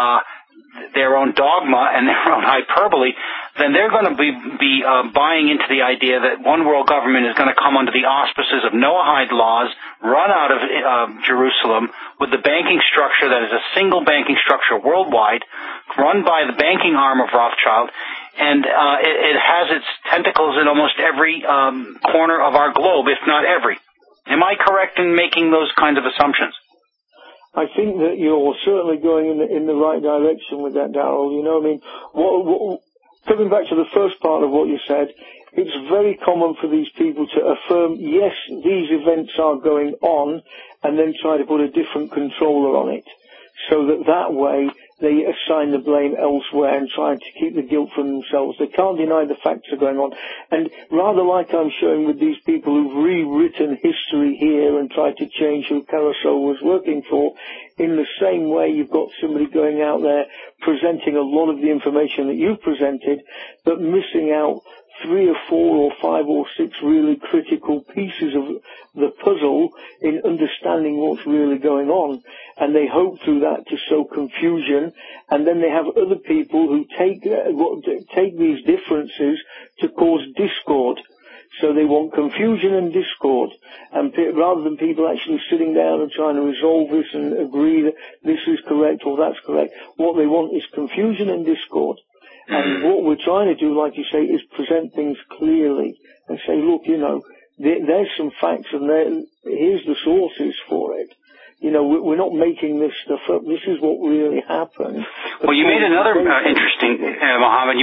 dogma and their own hyperbole, then they're going to be buying into the idea that one world government is going to come under the auspices of Noahide laws, run out of Jerusalem, with the banking structure that is a single banking structure worldwide, run by the banking arm of Rothschild, and it has its tentacles in almost every corner of our globe, if not every. Am I correct in making those kinds of assumptions? I think that you're certainly going in the right direction with that, Darrell. Coming back to the first part of what you said, it's very common for these people to affirm, yes, these events are going on, and then try to put a different controller on it, so that way they assign the blame elsewhere and try to keep the guilt from themselves. They can't deny the facts are going on. And rather like I'm showing with these people who've rewritten history here and tried to change who Carousel was working for, in the same way you've got somebody going out there presenting a lot of the information that you've presented, but missing out 3 or 4 or 5 or 6 really critical pieces of the puzzle in understanding what's really going on. And they hope through that to sow confusion, and then they have other people who take these differences to cause discord. So they want confusion and discord, and rather than people actually sitting down and trying to resolve this and agree that this is correct or that's correct, what they want is confusion and discord. And what we're trying to do, like you say, is present things clearly and say, look, there's some facts and here's the sources for it. We're not making this stuff up. This is what really happened. Well, you made another interesting, Mohammed,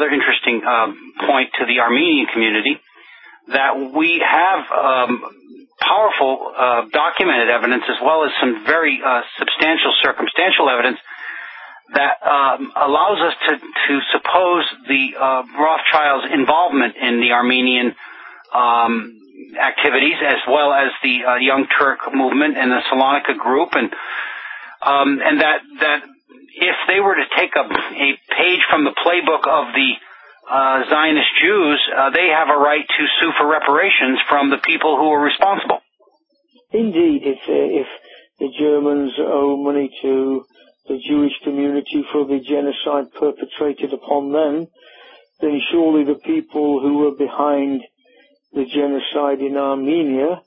point to the Armenian community, that we have powerful documented evidence as well as some very substantial circumstantial evidence that allows us to suppose the Rothschilds' involvement in the Armenian activities, as well as the Young Turk movement and the Salonika group, and that if they were to take a page from the playbook of the Zionist Jews, they have a right to sue for reparations from the people who are responsible. Indeed, if the Germans owe money to the Jewish community for the genocide perpetrated upon them, then surely the people who were behind the genocide in Armenia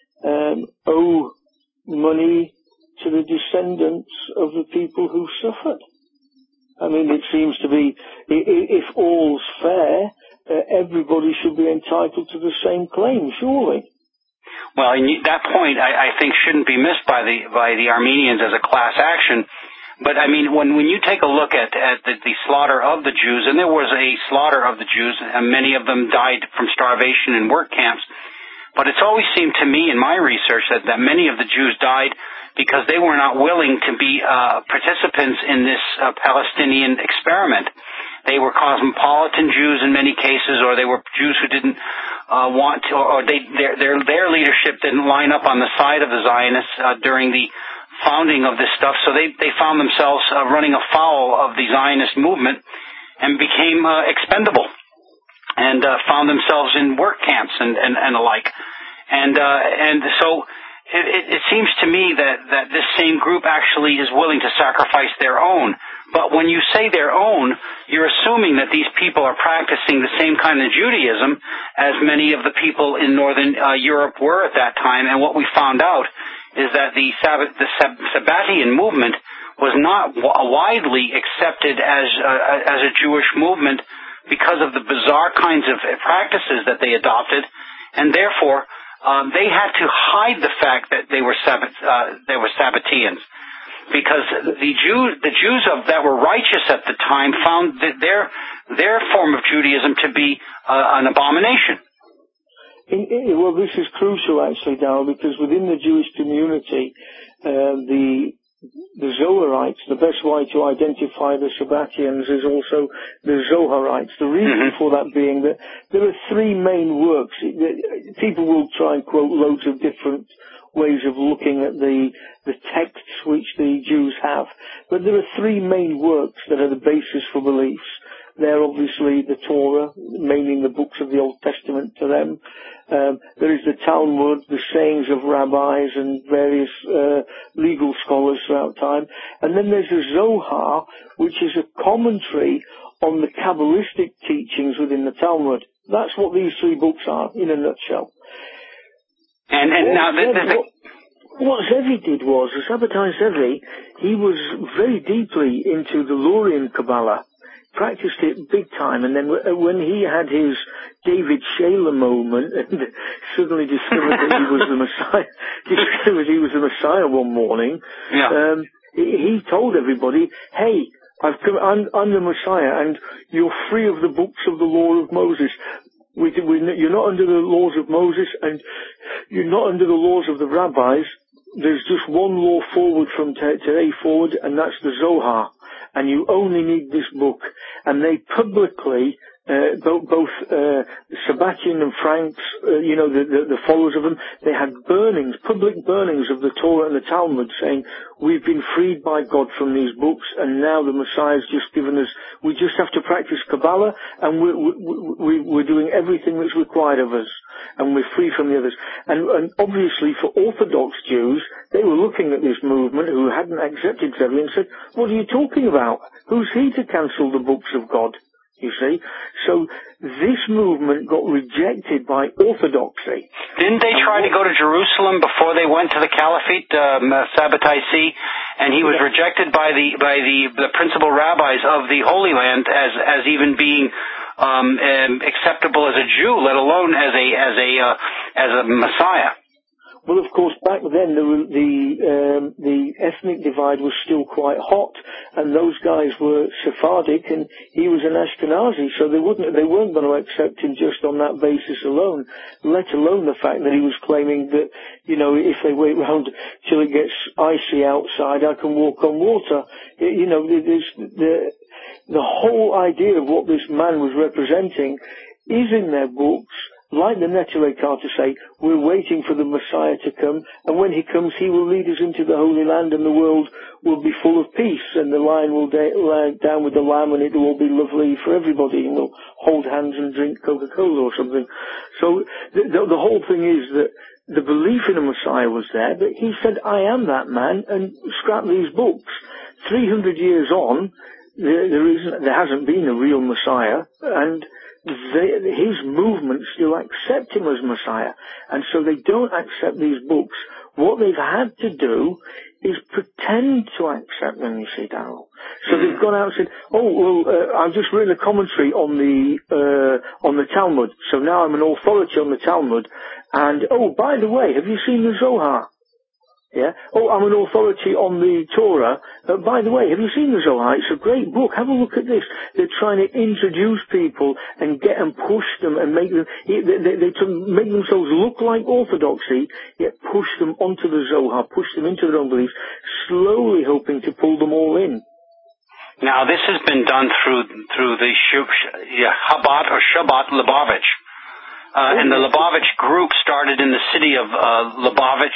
owe money to the descendants of the people who suffered. I mean, it seems to be, if all's fair, everybody should be entitled to the same claim, surely. Well, that point, I think, shouldn't be missed by the Armenians as a class action. But, I mean, when you take a look at the slaughter of the Jews, and there was a slaughter of the Jews, and many of them died from starvation in work camps, but it's always seemed to me in my research that many of the Jews died because they were not willing to be participants in this Palestinian experiment. They were cosmopolitan Jews in many cases, or they were Jews who didn't want to, or their leadership didn't line up on the side of the Zionists during the founding of this stuff, so they found themselves running afoul of the Zionist movement and became expendable, and found themselves in work camps and alike. And so it seems to me that this same group actually is willing to sacrifice their own. But when you say their own, you're assuming that these people are practicing the same kind of Judaism as many of the people in Northern Europe were at that time. And what we found out is that the Sabbatian movement was not widely accepted as a Jewish movement because of the bizarre kinds of practices that they adopted, and therefore they had to hide the fact that they were Sabbatians, because the Jews that were righteous at the time found that their form of Judaism to be an abomination. Well, this is crucial, actually, Darrell, because within the Jewish community, the Zoharites, the best way to identify the Sabbatians is also the Zoharites. The reason for that being that there are 3 main works. People will try and quote loads of different ways of looking at the texts which the Jews have, but there are 3 main works that are the basis for beliefs. They're obviously the Torah, meaning the books of the Old Testament to them. There is the Talmud, the sayings of rabbis and various legal scholars throughout time. And then there's the Zohar, which is a commentary on the Kabbalistic teachings within the Talmud. That's what these 3 books are, in a nutshell. What Zevi did was, the Sabbatai Zevi, he was very deeply into the Lurian Kabbalah, practiced it big time, and then when he had his David Shaler moment and suddenly discovered that he was the Messiah one morning, he told everybody, hey, I'm the Messiah, and you're free of the books of the law of Moses. You're not under the laws of Moses, and you're not under the laws of the rabbis. There's just one law forward from today forward, and that's the Zohar. and you only need this book. And they publicly, both Sabbatian and Franks, the followers of them, they had burnings, public burnings of the Torah and the Talmud, saying, we've been freed by God from these books, and now the Messiah's just given us, we just have to practice Kabbalah, and we're doing everything that's required of us, and we're free from the others. And obviously for Orthodox Jews, they were looking at this movement who hadn't accepted Zevi and said, what are you talking about? Who's he to cancel the books of God? You see? So this movement got rejected by Orthodoxy. Didn't they try to go to Jerusalem before they went to the Caliphate, Sabbatai C, and he was rejected by the principal rabbis of the Holy Land as even being acceptable as a Jew, let alone as a Messiah? Well, of course, back then the ethnic divide was still quite hot, and those guys were Sephardic, and he was an Ashkenazi, so they weren't going to accept him just on that basis alone. Let alone the fact that he was claiming that, if they wait round till it gets icy outside, I can walk on water. The whole idea of what this man was representing is in their books. Like the Neturei Karta say, we're waiting for the Messiah to come, and when he comes, he will lead us into the Holy Land, and the world will be full of peace, and the lion will lie down with the lamb, and it will all be lovely for everybody, and we'll hold hands and drink Coca-Cola or something. So the whole thing is that the belief in a Messiah was there, but he said, I am that man, and scrap these books. 300 years on, there hasn't been a real Messiah, and his movement still accept him as Messiah, and so they don't accept these books. What they've had to do is pretend to accept them, you see, Darrell. So they've gone out and said, I've just written a commentary on the Talmud, so now I'm an authority on the Talmud, and by the way, have you seen the Zohar? Yeah. I'm an authority on the Torah. By the way, have you seen the Zohar? It's a great book. Have a look at this. They're trying to introduce people and get and push them and make them, they make themselves look like orthodoxy, yet push them onto the Zohar, push them into their own beliefs, slowly hoping to pull them all in. Now, this has been done through the Chabad or Shabbat Lubavitch. And the Lubavitch group started in the city of Lubavitch,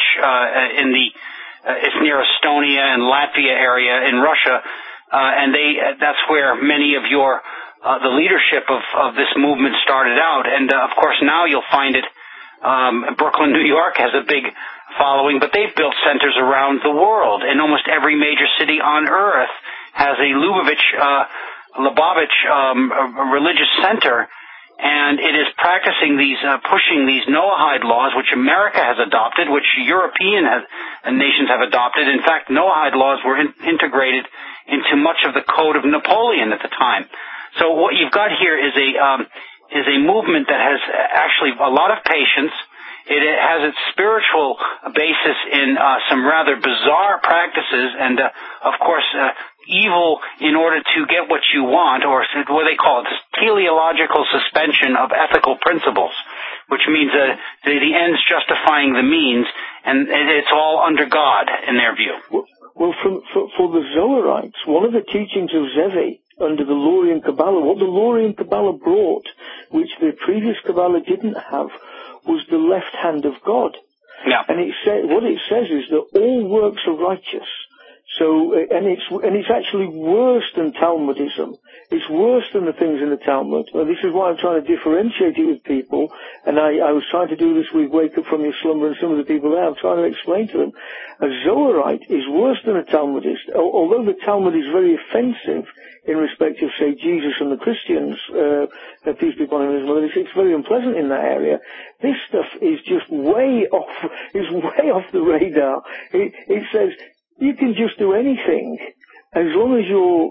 it's near Estonia and Latvia area in Russia, and that's where many of the leadership of this movement started out. And of course now you'll find it, Brooklyn, New York has a big following, but they've built centers around the world, and almost every major city on earth has a Lubavitch religious center. And it is practicing pushing these Noahide laws, which America has adopted, which European nations have adopted. In fact, Noahide laws were integrated into much of the code of Napoleon at the time. So what you've got here is a movement that has actually a lot of patience. It has its spiritual basis in some rather bizarre practices, and of course evil in order to get what you want, or what they call it, this teleological suspension of ethical principles, which means that the ends justifying the means, and it's all under God in their view. Well, for the Zoharites, one of the teachings of Zevi under the Lurian Kabbalah, what the Lurian Kabbalah brought, which the previous Kabbalah didn't have, was the left hand of God. Yeah. And what it says is that all works are righteous. So, and it's actually worse than Talmudism. It's worse than the things in the Talmud. Well, this is why I'm trying to differentiate it with people, and I was trying to do this with Wake Up From Your Slumber and some of the people there. I'm trying to explain to them. A Zoharite is worse than a Talmudist. Although the Talmud is very offensive in respect of, say, Jesus and the Christians, peace be upon him and his mother, it's very unpleasant in that area. This stuff is just way off the radar. It says, you can just do anything as long as you're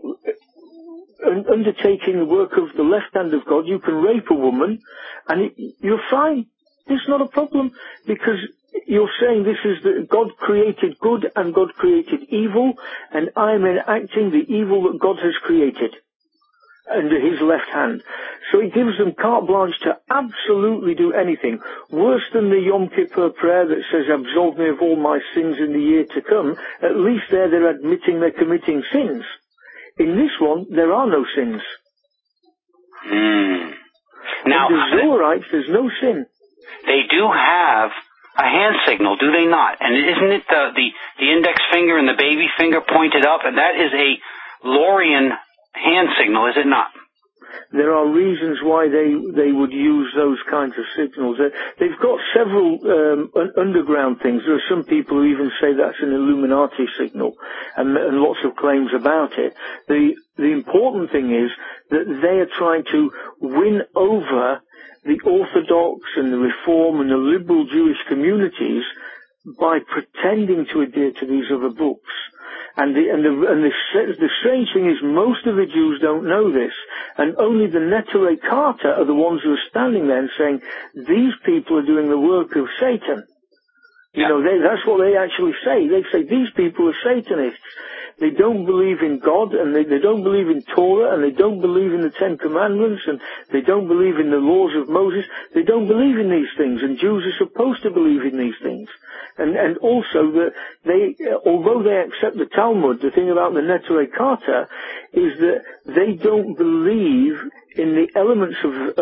undertaking the work of the left hand of God. You can rape a woman and you're fine. It's not a problem, because you're saying this is that God created good and God created evil, and I'm enacting the evil that God has created under his left hand. So it gives them carte blanche to absolutely do anything. Worse than the Yom Kippur prayer that says, absolve me of all my sins in the year to come. At least they're admitting they're committing sins. In this one, there are no sins. Now, in the Zoharites, there's no sin. They do have a hand signal, do they not? And isn't it the index finger and the baby finger pointed up? And that is a Lorian hand signal, is it not? There are reasons why they would use those kinds of signals. They've got several underground things. There are some people who even say that's an Illuminati signal, and lots of claims about it. The important thing is that they are trying to win over the Orthodox and the Reform and the liberal Jewish communities by pretending to adhere to these other books. And the strange thing is most of the Jews don't know this, and only the Neturei Karta are the ones who are standing there and saying, these people are doing the work of Satan. You know, that's what they actually say. They say these people are Satanists. They don't believe in God, and they don't believe in Torah, and they don't believe in the Ten Commandments, and they don't believe in the laws of Moses. They don't believe in these things, and Jews are supposed to believe in these things. And also that although they accept the Talmud, the thing about the Neturei Karta is that they don't believe in the elements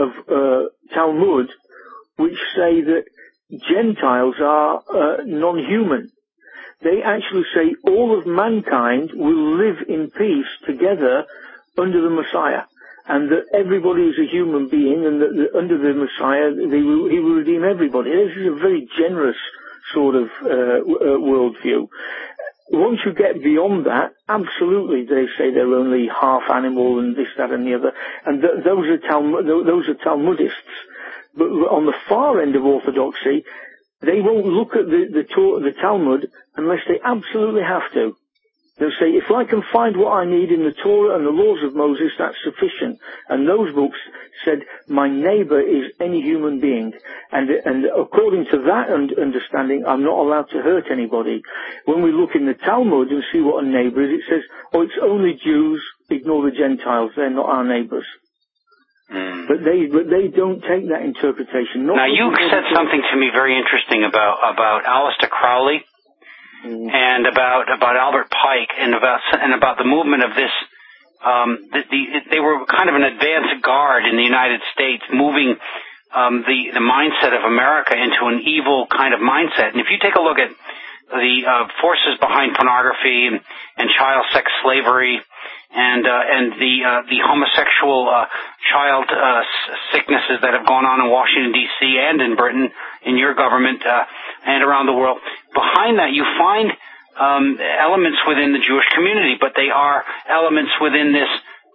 of Talmud which say that Gentiles are non-human. They actually say all of mankind will live in peace together under the Messiah, and that everybody is a human being, and that under the Messiah he will redeem everybody. This is a very generous sort of worldview. Once you get beyond that, absolutely, they say they're only half animal and this, that, and the other, and those are Talmudists. But on the far end of Orthodoxy, they won't look at the Talmud unless they absolutely have to. They'll say, if I can find what I need in the Torah and the laws of Moses, that's sufficient. And those books said, my neighbor is any human being. And according to that understanding, I'm not allowed to hurt anybody. When we look in the Talmud and see what a neighbor is, it says, oh, it's only Jews, ignore the Gentiles, they're not our neighbors. But they don't take that interpretation. Now, you said something to me very interesting about Aleister Crowley and about Albert Pike and about the movement of this. They were kind of an advance guard in the United States, moving the mindset of America into an evil kind of mindset. And if you take a look at the forces behind pornography and child sex slavery, and the homosexual child sicknesses that have gone on in Washington, D.C. and in Britain, in your government, and around the world. Behind that, you find elements within the Jewish community, but they are elements within this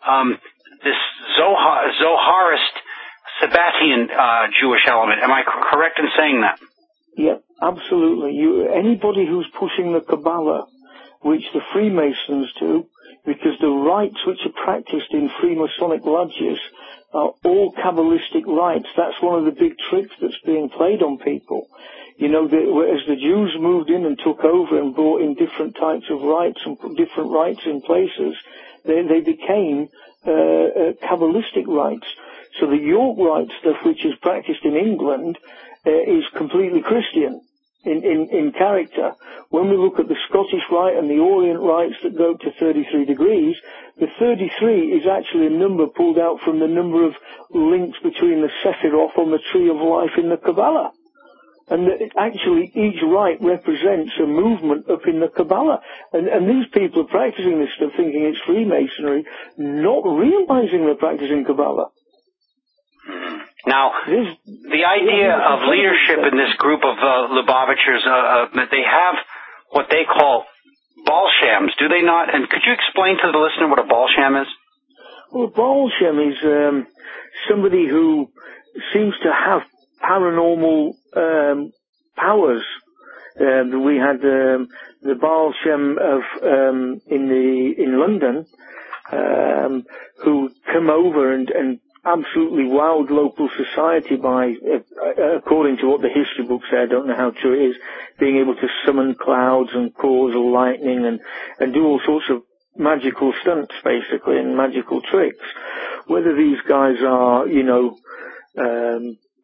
Zoharist, Sabbatian Jewish element. Am I correct in saying that? Yeah, absolutely. Anybody who's pushing the Kabbalah, which the Freemasons do, because the rites which are practiced in Freemasonic lodges are all Kabbalistic rites. That's one of the big tricks that's being played on people. You know, as the Jews moved in and took over and brought in different types of rites and put different rites in places, they became Kabbalistic rites. So the York Rite stuff, which is practiced in England, is completely Christian in character. When we look at the Scottish Rite and the Orient Rites that go to 33 degrees, the 33 is actually a number pulled out from the number of links between the Sephiroth on the Tree of Life in the Kabbalah. And actually each rite represents a movement up in the Kabbalah. And these people are practicing this stuff thinking it's Freemasonry, not realizing they're practicing Kabbalah. Now, the idea of leadership in this group of Lubavitchers, they have what they call Baal Shams, do they not? And could you explain to the listener what a Baal Sham is? Well, a Baal Shem is somebody who seems to have paranormal powers. We had the Baal Shem of in London who come over and absolutely wowed local society by, according to what the history books say, I don't know how true it is, being able to summon clouds and cause lightning and do all sorts of magical stunts, basically, and magical tricks. Whether these guys are,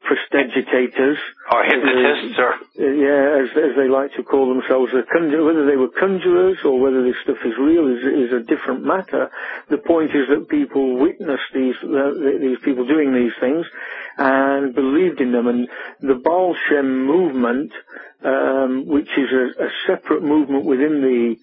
prestigitators. Or hypnotists, or... Yeah, as they like to call themselves. Whether they were conjurers or whether this stuff is real is a different matter. The point is that people witnessed these people doing these things and believed in them. And the Baal Shem movement, which is a separate movement within the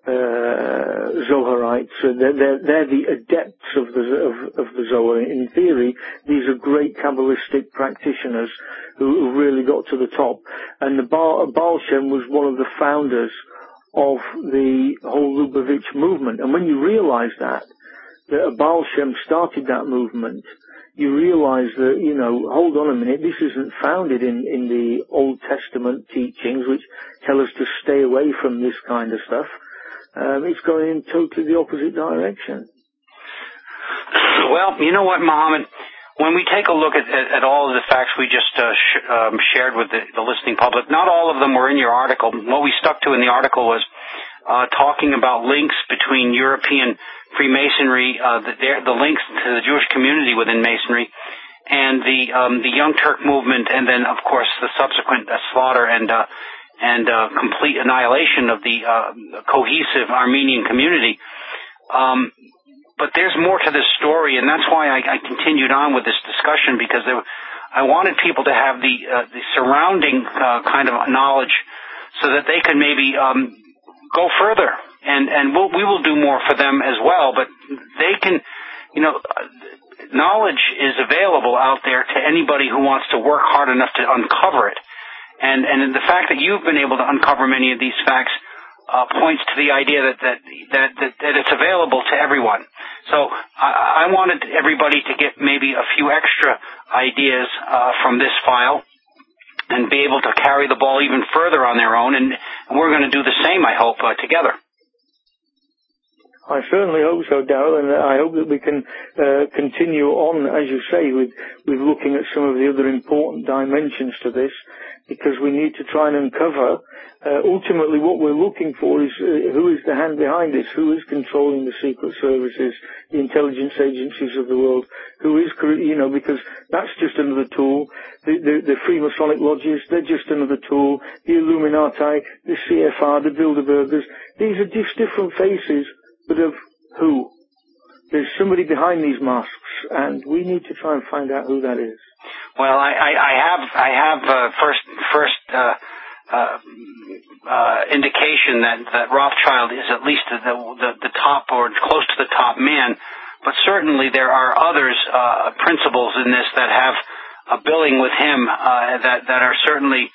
Zoharites, they're the adepts of the Zohar. In theory, these are great Kabbalistic practitioners who really got to the top. And the Baal Shem was one of the founders of the whole Lubavitch movement. And when you realize that a Baal Shem started that movement, you realize that, hold on a minute, this isn't founded in the Old Testament teachings, which tell us to stay away from this kind of stuff. It's going in totally the opposite direction. Well, you know what, Mohammed? When we take a look at all of the facts we just shared with the listening public, not all of them were in your article. What we stuck to in the article was talking about links between European Freemasonry, the links to the Jewish community within Masonry, and the Young Turk movement, and then, of course, the subsequent slaughter and complete annihilation of the cohesive Armenian community. But there's more to this story, and that's why I continued on with this discussion, because I wanted people to have the surrounding kind of knowledge so that they could maybe go further, and we will do more for them as well. But they can, knowledge is available out there to anybody who wants to work hard enough to uncover it. And the fact that you've been able to uncover many of these facts points to the idea that it's available to everyone. So I wanted everybody to get maybe a few extra ideas from this file and be able to carry the ball even further on their own, and we're going to do the same, I hope, together. I certainly hope so, Darrell, and I hope that we can continue on, as you say, with looking at some of the other important dimensions to this, because we need to try and uncover ultimately what we're looking for is who is the hand behind this, who is controlling the secret services, the intelligence agencies of the world, who is, because that's just another tool. The Freemasonic lodges, they're just another tool. The Illuminati, the CFR, the Bilderbergers, these are just different faces, but of who? There's somebody behind these masks, and we need to try and find out who that is. Well, I have first indication that Rothschild is at least the top or close to the top man, but certainly there are others principals in this that have a billing with him that are certainly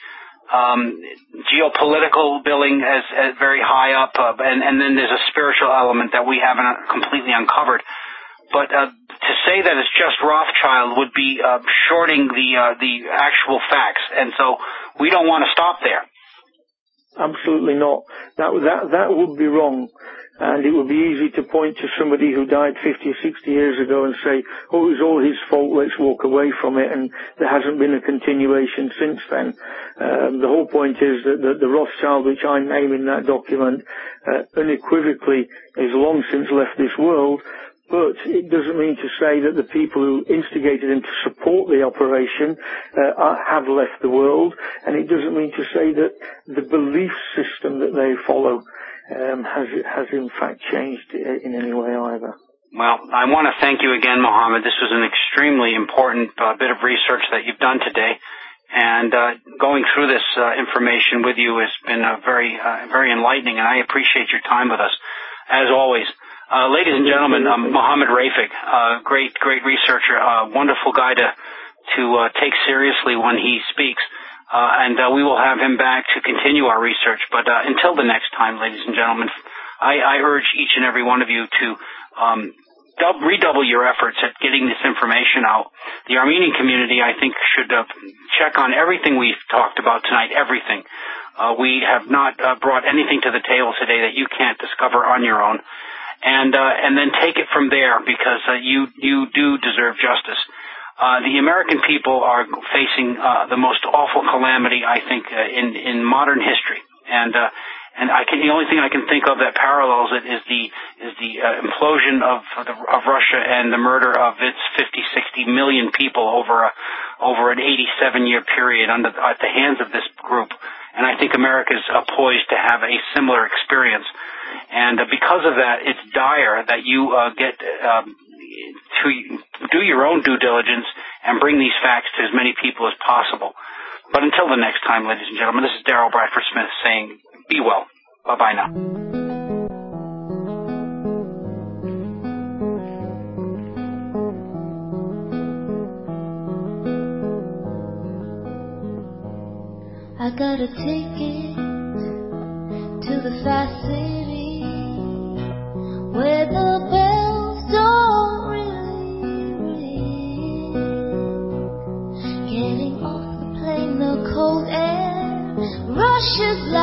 geopolitical billing as very high up, and then there's a spiritual element that we haven't completely uncovered. But to say that it's just Rothschild would be shorting the actual facts, and so we don't want to stop there. Absolutely not. That would be wrong. And it would be easy to point to somebody who died 50 or 60 years ago and say, oh, it was all his fault, let's walk away from it, and there hasn't been a continuation since then. The whole point is that the Rothschild, which I name in that document, unequivocally is long since left this world, but it doesn't mean to say that the people who instigated him to support the operation have left the world, and it doesn't mean to say that the belief system that they follow has in fact changed in any way either. Well, I want to thank you again, Mohammed. This was an extremely important bit of research that you've done today, and going through this information with you has been very enlightening, and I appreciate your time with us, as always. Ladies and gentlemen, Mohammed Rafik, great researcher, wonderful guy to take seriously when he speaks. And we will have him back to continue our research. But until the next time, ladies and gentlemen, I urge each and every one of you to redouble your efforts at getting this information out. The Armenian community, I think, should check on everything we've talked about tonight, everything. We have not brought anything to the table today that you can't discover on your own. And then take it from there, because you do deserve justice. The American people are facing the most awful calamity, I think, in modern history, and And the only thing I can think of that parallels it is the implosion of Russia and the murder of its 50-60 million people over an 87-year period at the hands of this group. And I think America is poised to have a similar experience. And because of that, it's dire that you get to do your own due diligence and bring these facts to as many people as possible. But until the next time, ladies and gentlemen, this is Daryl Bradford Smith saying, be well. Bye-bye now. I got a ticket to the fast city where the bells don't really ring. Getting off the plane, the cold air rushes like